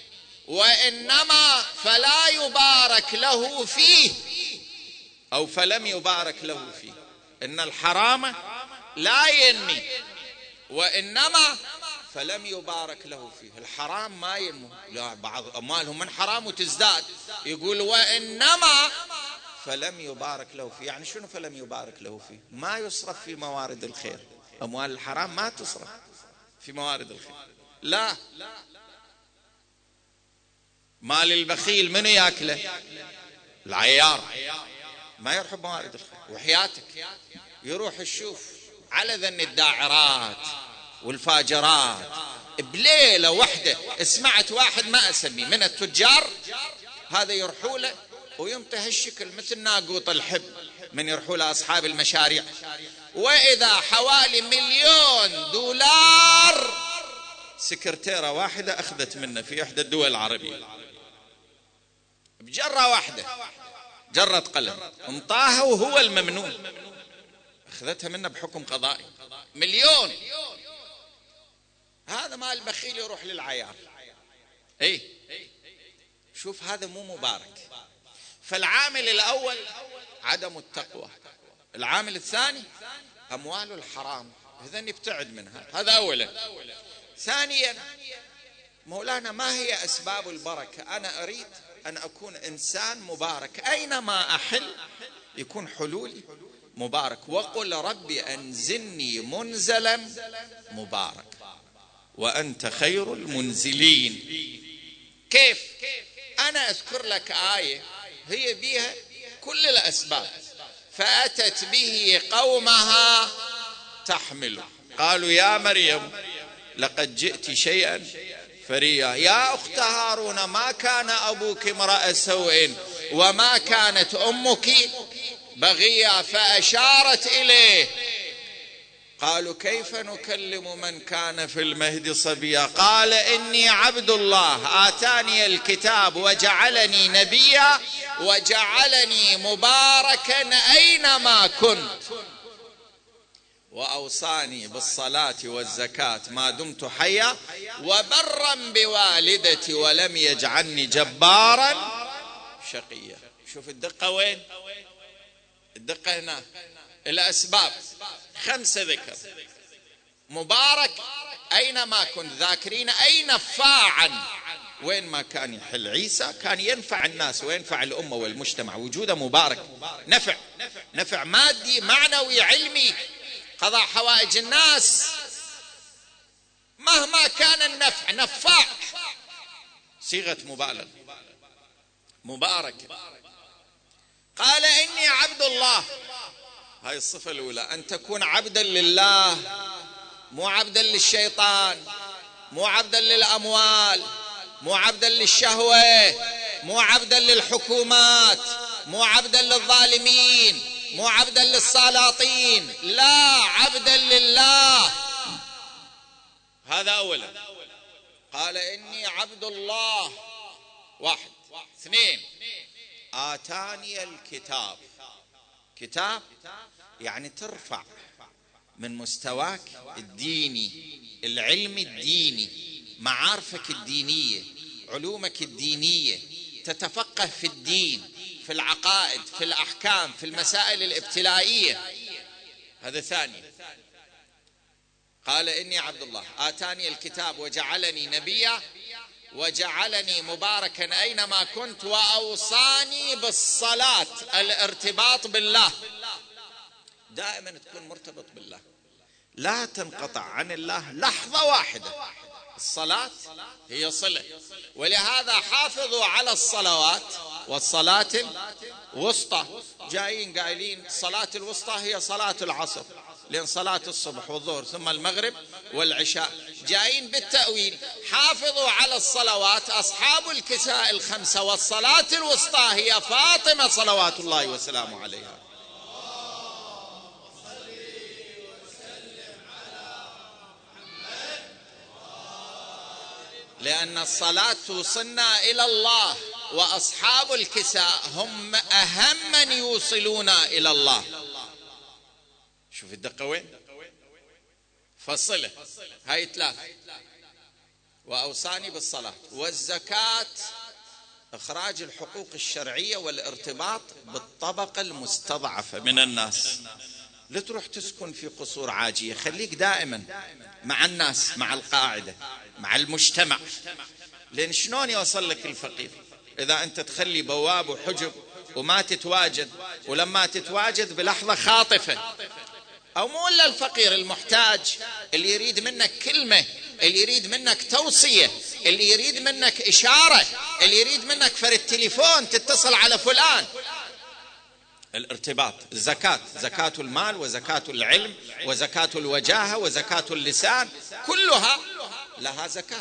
وإنما فلا يبارك له فيه، أو فلم يبارك له فيه. إن الحرام لا ينمي وإنما فلم يبارك له فيه. الحرام ما ينمو، لا بعض أموالهم من حرام وتزداد. يقول وإنما فلم يبارك له فيه. يعني شنو فلم يبارك له فيه؟ ما يصرف في موارد الخير. أموال الحرام ما تصرف في موارد الخير. لا، مال البخيل منو ياكله؟ العيار. ما يرحب موارد الخير. وحياتك يروح الشوف على ذن الداعرات والفاجرات بليلة واحدة. سمعت واحد ما أسميه من التجار هذا يرحوا له وينطي هالشكل مثل ناقوط الحب من يرحوا له أصحاب المشاريع. وإذا حوالي $1,000,000 سكرتيرة واحدة أخذت منه في إحدى الدول العربية بجرة واحدة، جرة قلم انطاها وهو الممنون، أخذتها منه بحكم قضائي. 1,000,000. هذا مال بخيل يروح للعيار. اي شوف هذا مو مبارك. فالعامل الأول عدم التقوى، العامل الثاني أموال الحرام، إذن يبتعد منها. هذا أولا. ثانيا مولانا ما هي أسباب البركة؟ أنا أريد أن أكون إنسان مبارك، أينما أحل يكون حلولي مبارك. وقل ربي أنزلني منزلا مبارك وأنت خير المنزلين. كيف؟ أنا أذكر لك آية هي بها كل الأسباب. فأتت به قومها تحمله قالوا يا مريم لقد جئت شيئا فريا يا أخت هارون ما كان أبوك امرأ سوء وما كانت أمك بغيا. فأشارت إليه. قالوا كيف نكلم من كان في المهد صبيا قال إني عبد الله آتاني الكتاب وجعلني نبيا وجعلني مباركا أينما كنت وأوصاني بالصلاة والزكاة ما دمت حيا وبرا بوالدتي ولم يجعلني جبارا شقيا. شوف الدقة وين؟ الدقة هنا. الأسباب 5 ذكر. مبارك أينما كنت، ذاكرين أي نفاعا. وين ما كان يحل عيسى كان ينفع الناس وينفع الأمة والمجتمع، وجوده مبارك. نفع مادي معنوي علمي، قضاء حوائج الناس، مهما كان النفع نفاع. صيغة مبالغة. مبارك. قال إني عبد الله. هاي الصفة الأولى، أن تكون عبدا لله، مو عبدا للشيطان، مو عبدا للأموال، مو عبدا للشهوة، مو عبدا للحكومات، مو عبدا للظالمين، مو عبدا للسلاطين، لا، عبدا لله. هذا أولا. قال إني عبد الله. 1. 2 آتاني الكتاب. كتاب يعني ترفع من مستواك الديني، العلم الديني، معارفك الدينية، علومك الدينية، تتفقه في الدين، في العقائد، في الأحكام، في المسائل الابتلائية. هذا ثاني. قال إني عبد الله آتاني الكتاب وجعلني نبيا وجعلني مباركا أينما كنت وأوصاني بالصلاة. الارتباط بالله، دائما تكون مرتبط بالله، لا تنقطع عن الله لحظة واحدة. الصلاة هي صلة، ولهذا حافظوا على الصلوات والصلاة الوسطى. جايين قايلين الصلاة الوسطى هي صلاة العصر، لأن صلاة الصبح والظهر ثم المغرب والعشاء. جايين بالتأويل حافظوا على الصلوات أصحاب الكساء الخمسة، والصلاة الوسطى هي فاطمة صلوات الله وسلامه عليها. لأن الصلاة توصلنا إلى الله، وأصحاب الكساء هم أهم من يوصلونا إلى الله. شوف الدقة وين. فصلة هاي ثلاث. وأوصاني بالصلاة والزكاة، إخراج الحقوق الشرعية والارتباط بالطبقة المستضعفة من الناس. لا تروح تسكن في قصور عاجية، خليك دائما مع الناس، مع القاعدة، مع المجتمع. لأن شلون يوصل لك الفقير إذا أنت تخلي بواب وحجب وما تتواجد، ولما تتواجد بلحظة خاطفة. أو مو إلا الفقير، المحتاج اللي يريد منك كلمة، اللي يريد منك توصية، اللي يريد منك إشارة، اللي يريد منك فرد تليفون تتصل على فلان. الارتباط. الزكاة، زكاة المال وزكاة العلم وزكاة الوجاهة وزكاة اللسان، كلها لها زكاة.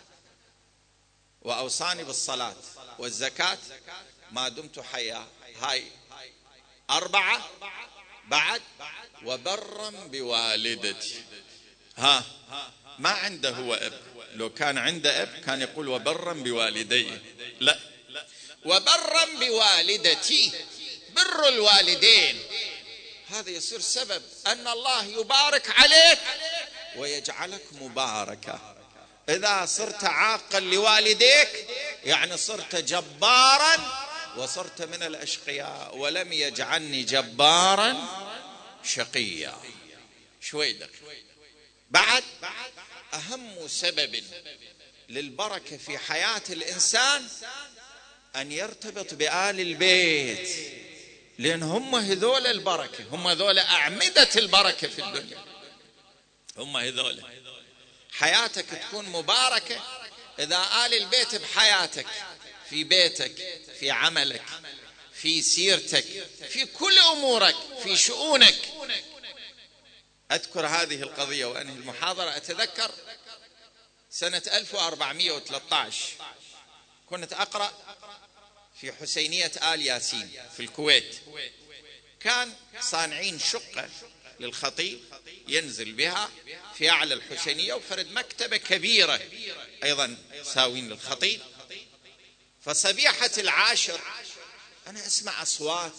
وأوصاني بالصلاة والزكاة ما دمت حيا. هاي 4. بعد وبرا بوالدتي. ما عنده هو اب، لو كان عنده اب كان يقول وبرا بوالدي، لا، وبرا بوالدتي. بر الوالدين هذا يصير سبب أن الله يبارك عليك ويجعلك مباركة. إذا صرت عاقا لوالديك يعني صرت جبارا وصرت من الأشقياء، ولم يجعلني جبارا شقيا. شوي دقيق. بعد أهم سبب للبركة في حياة الإنسان أن يرتبط بآل البيت، لأن هم هذول البركة، هم هذول أعمدة البركة في الدنيا. هم هذول. حياتك تكون مباركة إذا آل البيت بحياتك، في بيتك، في عملك، في سيرتك، في كل أمورك، في شؤونك. أذكر هذه القضية وأنهي المحاضرة. أتذكر سنة 1413 كنت أقرأ في حسينية آل ياسين في الكويت. كان صانعين شقة للخطيب ينزل بها في أعلى الحسينية، وفرد مكتبة كبيرة أيضا ساوين للخطيب. فصبيحة 10 أنا أسمع أصوات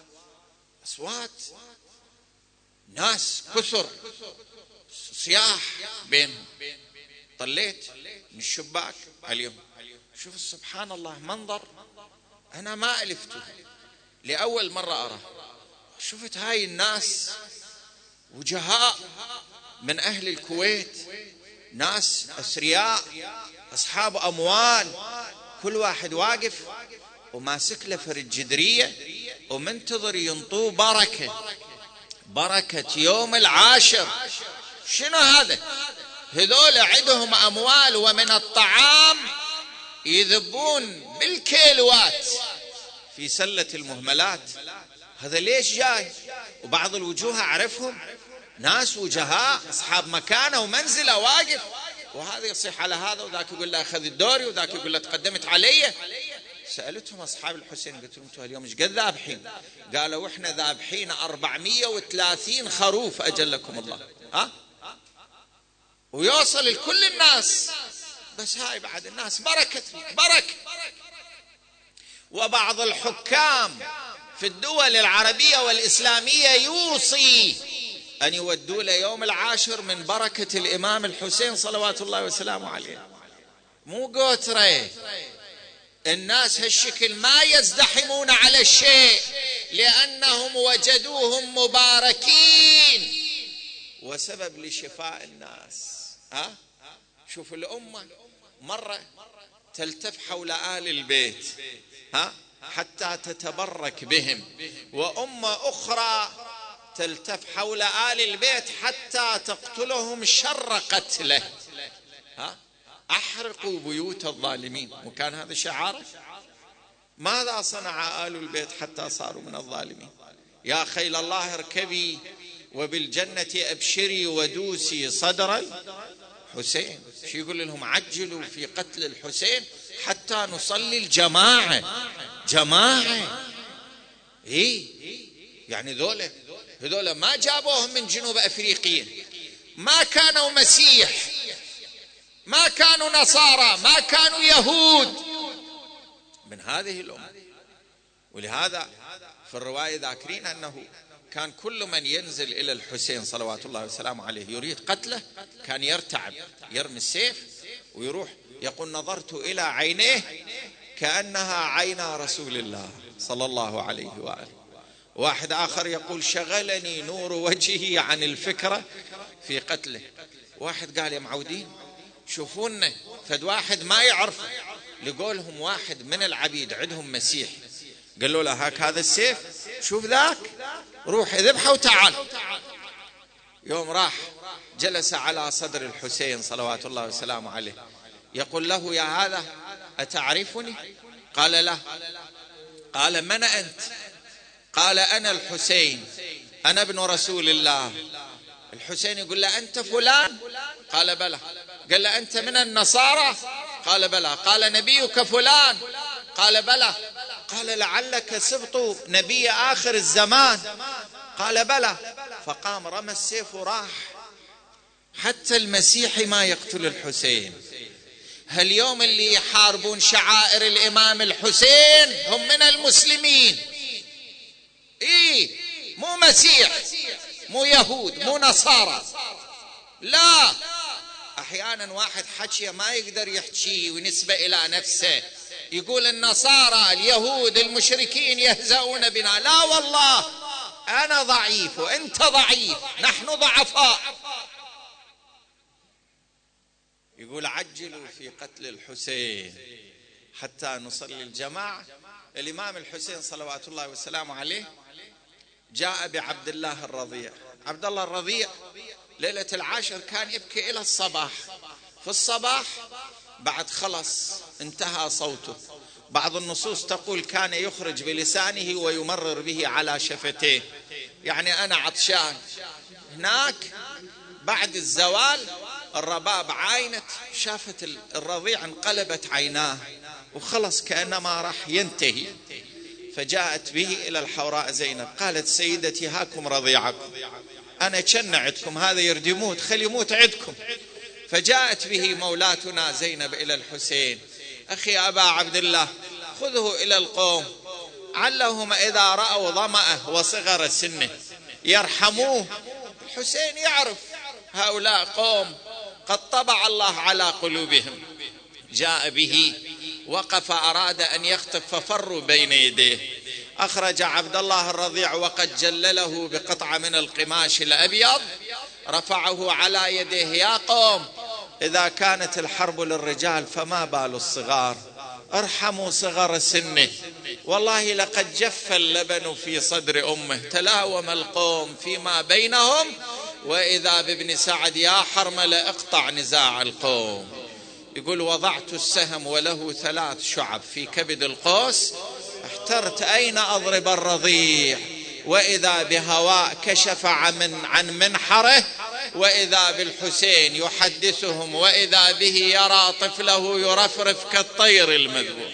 ناس كثر، صياح بينهم. طليت من الشباك اليوم، شوف سبحان الله، منظر أنا ما ألفته، لأول مرة أرى. شفت هاي الناس وجهاء من أهل الكويت، ناس أثرياء أصحاب أموال، كل واحد واقف وماسك له فرد جدرية ومنتظر ينطوه بركة يوم 10. شنو هذا؟ هذول عندهم أموال ومن الطعام يذبون بالكيلوات في سلة المهملات. هذا ليش جاي؟ وبعض الوجوه أعرفهم، ناس وجهاء أصحاب مكانة ومنزلة واقف، وهذا يصيح على هذا، وذاك يقول له أخذ الدوري، وذاك يقول له تقدمت علي. سألتهم أصحاب الحسين، قلت لهم اليوم إيش قد ذابحين؟ قالوا إحنا ذابحين 430 خروف أجلكم الله. ويوصل لكل الناس، بس هاي بعد الناس بركة. وبعض الحكام في الدول العربية والإسلامية يوصي أن يودوا له يوم 10 من بركة الإمام الحسين صلوات الله وسلامه عليه. مو قوترة، الناس هالشكل ما يزدحمون على الشيء لأنهم وجدوهم مباركين وسبب لشفاء الناس. شوف الأمة مرة تلتف حول آل البيت حتى تتبرك بهم، وأمة أخرى تلتف حول آل البيت حتى تقتلهم شر قتله. أحرقوا بيوت الظالمين، وكان هذا شعاره. ماذا صنع آل البيت حتى صاروا من الظالمين؟ يا خيل الله اركبي وبالجنة أبشري ودوسي صدر الحسين. شو يقول لهم؟ عجلوا في قتل الحسين حتى نصلي الجماعة. جماعة يعني هذول ما جابوهم من جنوب أفريقيا، ما كانوا مسيح، ما كانوا نصارى، ما كانوا يهود، من هذه الأمة. ولهذا في الرواية ذاكرين أنه كان كل من ينزل إلى الحسين صلوات الله وسلامه عليه يريد قتله كان يرتعب، يرمي السيف ويروح يقول نظرت إلى عينيه كأنها عينا رسول الله صلى الله عليه وآله. واحد آخر يقول شغلني نور وجهه عن الفكرة في قتله. واحد قال يا معودين شوفونا فد واحد ما يعرف، لقولهم واحد من العبيد عندهم مسيح، قالوا له هاك هذا السيف، شوف ذاك، روح اذبحه وتعال. يوم راح جلس على صدر الحسين صلوات الله وسلامه عليه، يقول له يا هذا أتعرفني؟ قال لا. قال من أنت؟ قال أنا الحسين، أنا ابن رسول الله. الحسين يقول له أنت فلان؟ قال بلى. قال له أنت من النصارى؟ قال بلى. قال نبيك فلان؟ قال بلى. قال لعلك سبط نبي آخر الزمان؟ قال بلى. فقام رمى السيف وراح. حتى المسيحي ما يقتل الحسين. هاليوم اللي يحاربون شعائر الإمام الحسين هم من المسلمين، مو مسيح، مو يهود، مو نصارى، لا. أحيانا واحد حكي ما يقدر يحكيه ونسبة إلى نفسه، يقول النصارى اليهود المشركين يهزؤون بنا. لا والله، أنا ضعيف وأنت ضعيف، نحن ضعفاء. يقول عجلوا في قتل الحسين حتى نصلي الجماعة. الإمام الحسين صلوات الله وسلامه عليه جاء بعبد الله الرضيع. عبد الله الرضيع ليلة العاشر كان يبكي إلى الصباح. في الصباح بعد خلص انتهى صوته. بعض النصوص تقول كان يخرج بلسانه ويمرر به على شفتيه، يعني أنا عطشان. هناك بعد الزوال الرباب عاينت، شافت الرضيع انقلبت عيناه وخلص كأنما راح ينتهي، فجاءت به إلى الحوراء زينب. قالت سيدتي هاكم رضيعكم، أنا كن عدكم، هذا يرد يموت، خلي يموت عدكم. فجاءت به مولاتنا زينب إلى الحسين. أخي أبا عبد الله خذه إلى القوم علهم إذا رأوا ظمأه وصغر سنه يرحموه. الحسين يعرف هؤلاء قوم قد طبع الله على قلوبهم. جاء به، وقف أراد أن يخطف ففروا بين يديه. أخرج عبد الله الرضيع وقد جلله بقطعة من القماش الأبيض، رفعه على يديه. يا قوم إذا كانت الحرب للرجال فما بال الصغار، ارحموا صغر سنه، والله لقد جف اللبن في صدر أمه. تلاوم القوم فيما بينهم، وإذا بابن سعد يا حرملة اقطع نزاع القوم. يقول وضعت السهم وله 3 شعب في كبد القوس، احترت أين أضرب الرضيع، وإذا بهواء كشف عن منحره، وإذا بالحسين يحدثهم، وإذا به يرى طفله يرفرف كالطير المذبوح.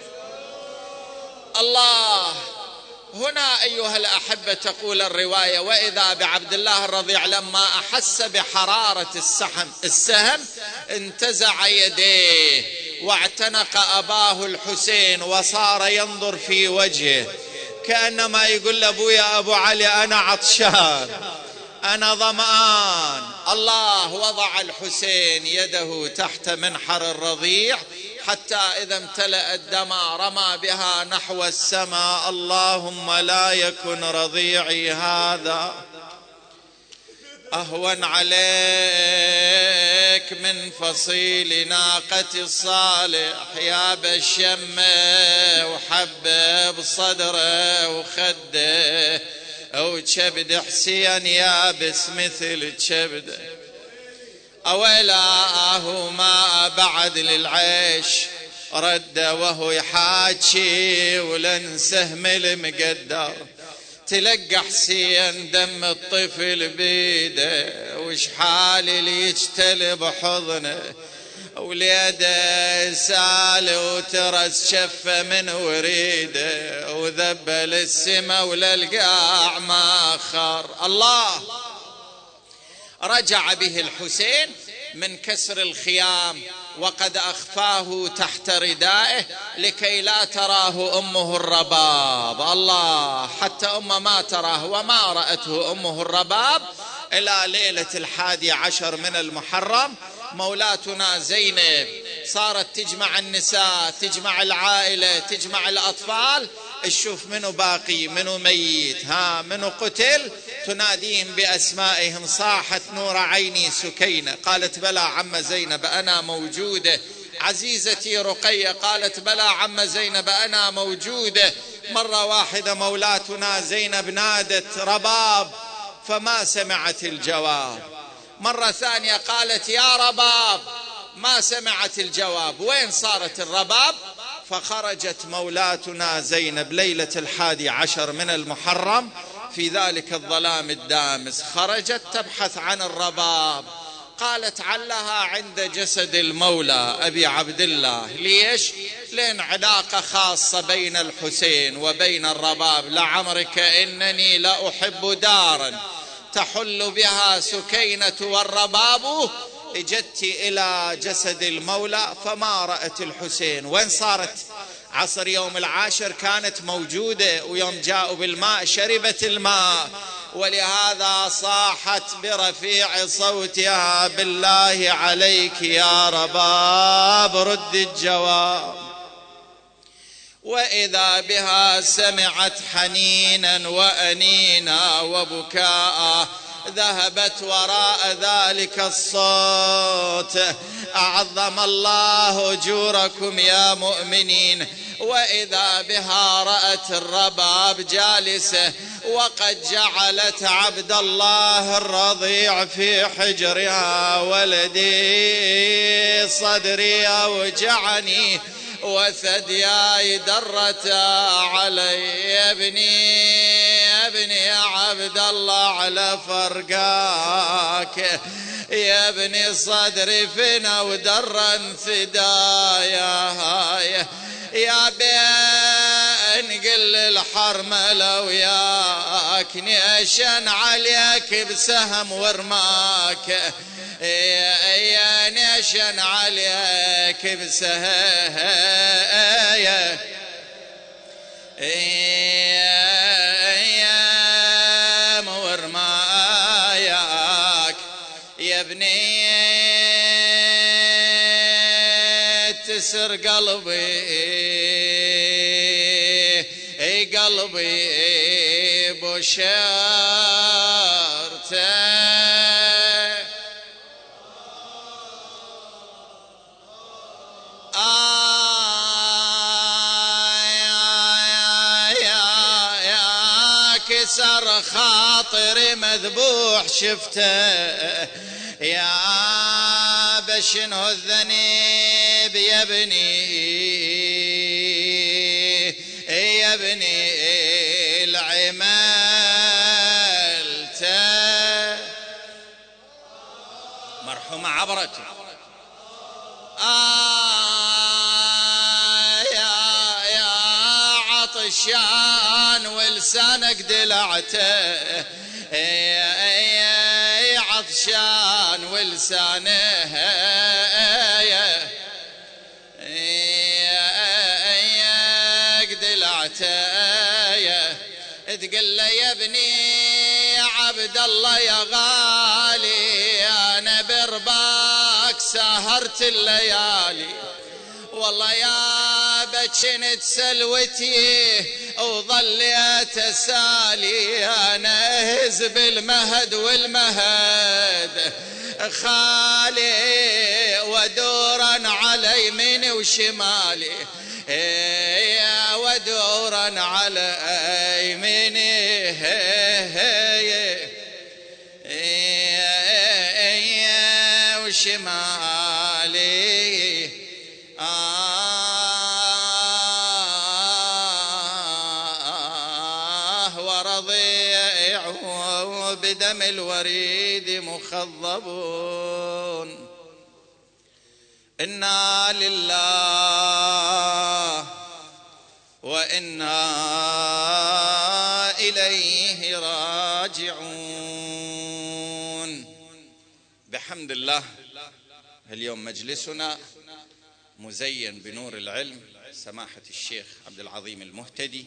الله. هنا أيها الأحبة تقول الرواية وإذا بعبد الله الرضيع لما أحس بحرارة السهم انتزع يديه واعتنق أباه الحسين وصار ينظر في وجهه كأنما يقول لأبويا أبو علي أنا عطشان، أنا ظمآن. الله وضع الحسين يده تحت منحر الرضيع حتى إذا امتلأت دما رمى بها نحو السماء: اللهم لا يكن رضيعي هذا أهون عليك من فصيل ناقة الصالح. يا بالشمة وحبب صدره وخده وكبد حسين يابس مثل كبده. أولاه ما بعد للعيش رد وهو يحاكي ولن سهم المقدر. تلقى حسين دم الطفل بيده وش حال اللي يجتلب حضنه وليده سال وترس شفه من وريده وذبل السما وللقاع ما خر. الله رجع به الحسين من كسر الخيام وقد أخفاه تحت ردائه لكي لا تراه أمه الرباب. الله، حتى ما تراه وما رأته أمه الرباب إلى ليلة 11 من المحرم. مولاتنا زينب صارت تجمع النساء، تجمع العائلة، تجمع الأطفال، تشوف منو باقي منو ميت، منو قتل، تناديهم بأسمائهم. صاحت نور عيني سكينة قالت بلى عم زينب أنا موجودة. عزيزتي رقية قالت بلى عم زينب أنا موجودة. مرة واحدة مولاتنا زينب نادت رباب فما سمعت الجواب. مرة ثانية قالت يا رباب ما سمعت الجواب. وين صارت الرباب؟ فخرجت مولاتنا زينب ليلة 11 من المحرم في ذلك الظلام الدامس، خرجت تبحث عن الرباب. قالت علها عند جسد المولى أبي عبد الله. ليش؟ لأن علاقة خاصة بين الحسين وبين الرباب. لعمرك إنني لأحب دارا تحل بها سكينة والرباب. اجت إلى جسد المولى فما رأت الحسين. وين صارت؟ عصر يوم 10 كانت موجودة، ويوم جاءوا بالماء شربت الماء، ولهذا صاحت برفيع صوتها بالله عليك يا رباب رد الجواب. وإذا بها سمعت حنينا وأنينا وبكاء، ذهبت وراء ذلك الصوت. أعظم الله أجوركم يا مؤمنين. وإذا بها رأت الرباب جالسة وقد جعلت عبد الله الرضيع في حجرها. ولدي صدري أوجعني وثدياي درتا علي. يا ابني يا عبد الله على فرقاك، يا ابني صدري فينا ودرا ثدايا. يا بين قل الحرملة وياك نشن عليك بسهم ورماك. يا نشن عليك بسهم ورماياك. يا ابني تسر قلبي بشرته. كسر خاطري مذبوح شفته. يا بشنو الذنب يا ابني العملته. مرحومة عبرته. يا عطشان ولسانك دلعته. عطشان ولسانه دلعته. تقول له يا ابني عبد الله يا غالي أنا برباك سهرت الليالي والله يا بجنت سلوتي وظليت اسالي انا اهز بالمهد والمهد خالي ودورا على يميني وشمالي ودورا على يميني وشمالي ورضيع بدم الوريد مخضبون إنا لله وإنا إليه راجعون. بحمد الله اليوم مجلسنا مزين بنور العلم، سماحة الشيخ عبد العظيم المهتدي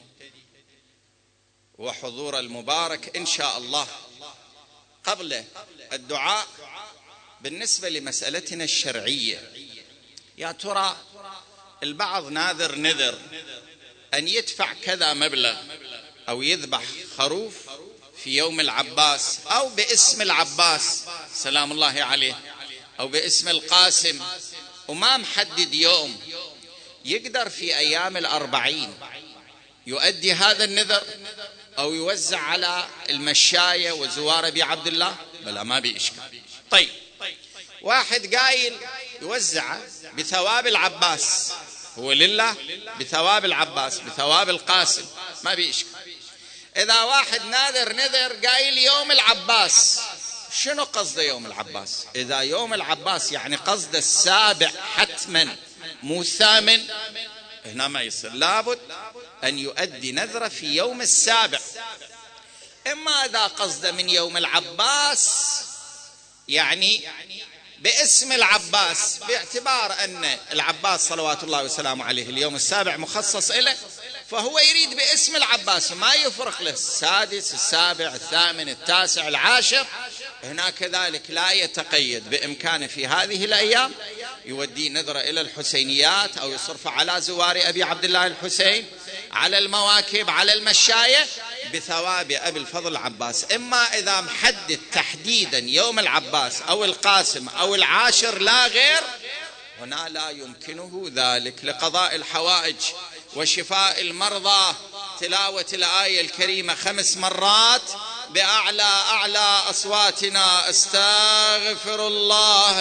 وحضور المبارك إن شاء الله. قبل الدعاء بالنسبة لمسألتنا الشرعية، يا ترى البعض نذر أن يدفع كذا مبلغ أو يذبح خروف في يوم العباس أو باسم العباس سلام الله عليه أو باسم القاسم وما محدد يوم، يقدر في أيام ال40 يؤدي هذا النذر أو يوزع على المشاية وزوار أبي عبد الله؟ بلا ما بإشكال. طيب واحد قايل يوزع بثواب العباس، هو لله بثواب العباس بثواب القاسم ما بإشكال. إذا واحد نذر قايل يوم العباس، شنو قصده يوم العباس؟ إذا يوم العباس يعني قصده السابع حتما مو الثامن، هنا ما يصير، لابد أن يؤدي نذره في يوم السابع. إما إذا قصده من يوم العباس يعني باسم العباس، باعتبار أن العباس صلوات الله وسلامه عليه اليوم السابع مخصص له، فهو يريد باسم العباس ما يفرق له السادس السابع الثامن التاسع العاشر. هنا كذلك لا يتقيد، بإمكانه في هذه الأيام يودي نذره إلى الحسينيات أو يصرف على زوار أبي عبد الله الحسين، على المواكب، على المشاية بثواب أبي الفضل العباس. إما إذا محدد تحديدا يوم العباس أو القاسم أو العاشر لا غير، هنا لا يمكنه ذلك لقضاء الحوائج وشفاء المرضى، تلاوة الآية الكريمة 5 مرات بأعلى أصواتنا: استغفر الله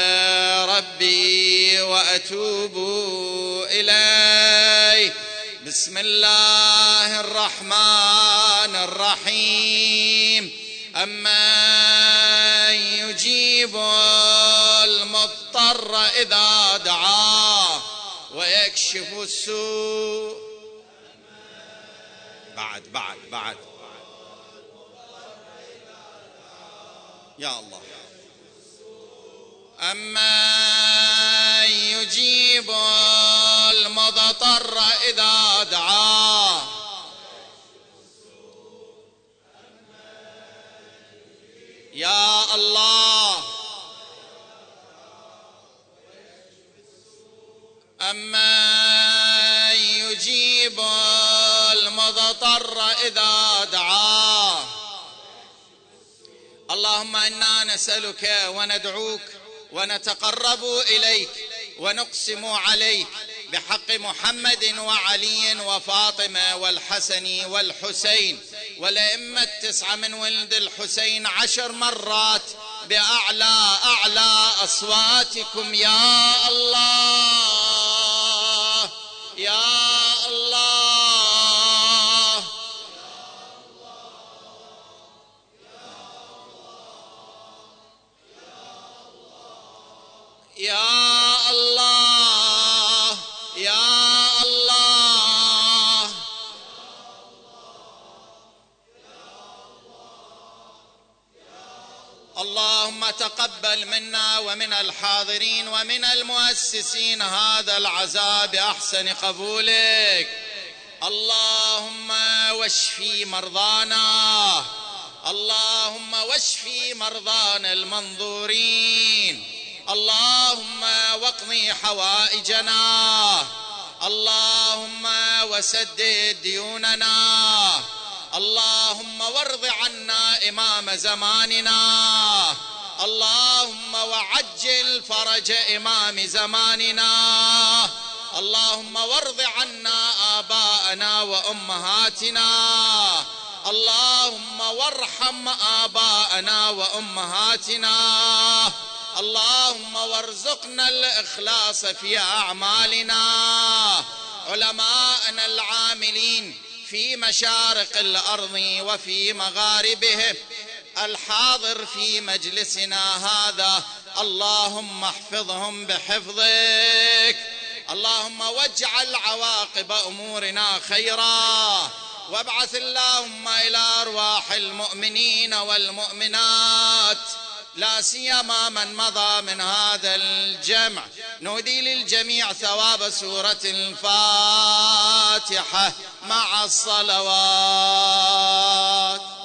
ربي وأتوب إليه، بسم الله الرحمن الرحيم، أمن يجيب المضطر إذا دعاه ويكشف السوء. بعد يا الله. أمن يجيب المضطر إذا دعاه يا الله. أمن يجيب المضطر إذا دعاه. اللهم إنا نسألك وندعوك ونتقرب إليك ونقسم عليك بحق محمد وعلي وفاطمة والحسن والحسين والأئمة 9 من ولد الحسين 10 مرات بأعلى أصواتكم يا الله يا الله يا الله يا الله. اللهم تقبل منا ومن الحاضرين ومن المؤسسين هذا العزاء بأحسن قبولك. اللهم واشفي مرضانا، اللهم واشفي مرضانا المنظورين، اللهم واقضِ حوائجنا، اللهم وسدد ديوننا، اللهم وارض عنا إمام زماننا، اللهم وعجل فرج إمام زماننا، اللهم وارض عنا آباءنا وأمهاتنا، اللهم وارحم آباءنا وأمهاتنا، اللهم وارزقنا الإخلاص في أعمالنا، علماءنا العاملين في مشارق الأرض وفي مغاربه، الحاضر في مجلسنا هذا، اللهم احفظهم بحفظك، اللهم واجعل عواقب أمورنا خيرا، وابعث اللهم إلى أرواح المؤمنين والمؤمنات لا سيما من مضى من هذا الجمع، نودي للجميع ثواب سورة الفاتحة مع الصلوات.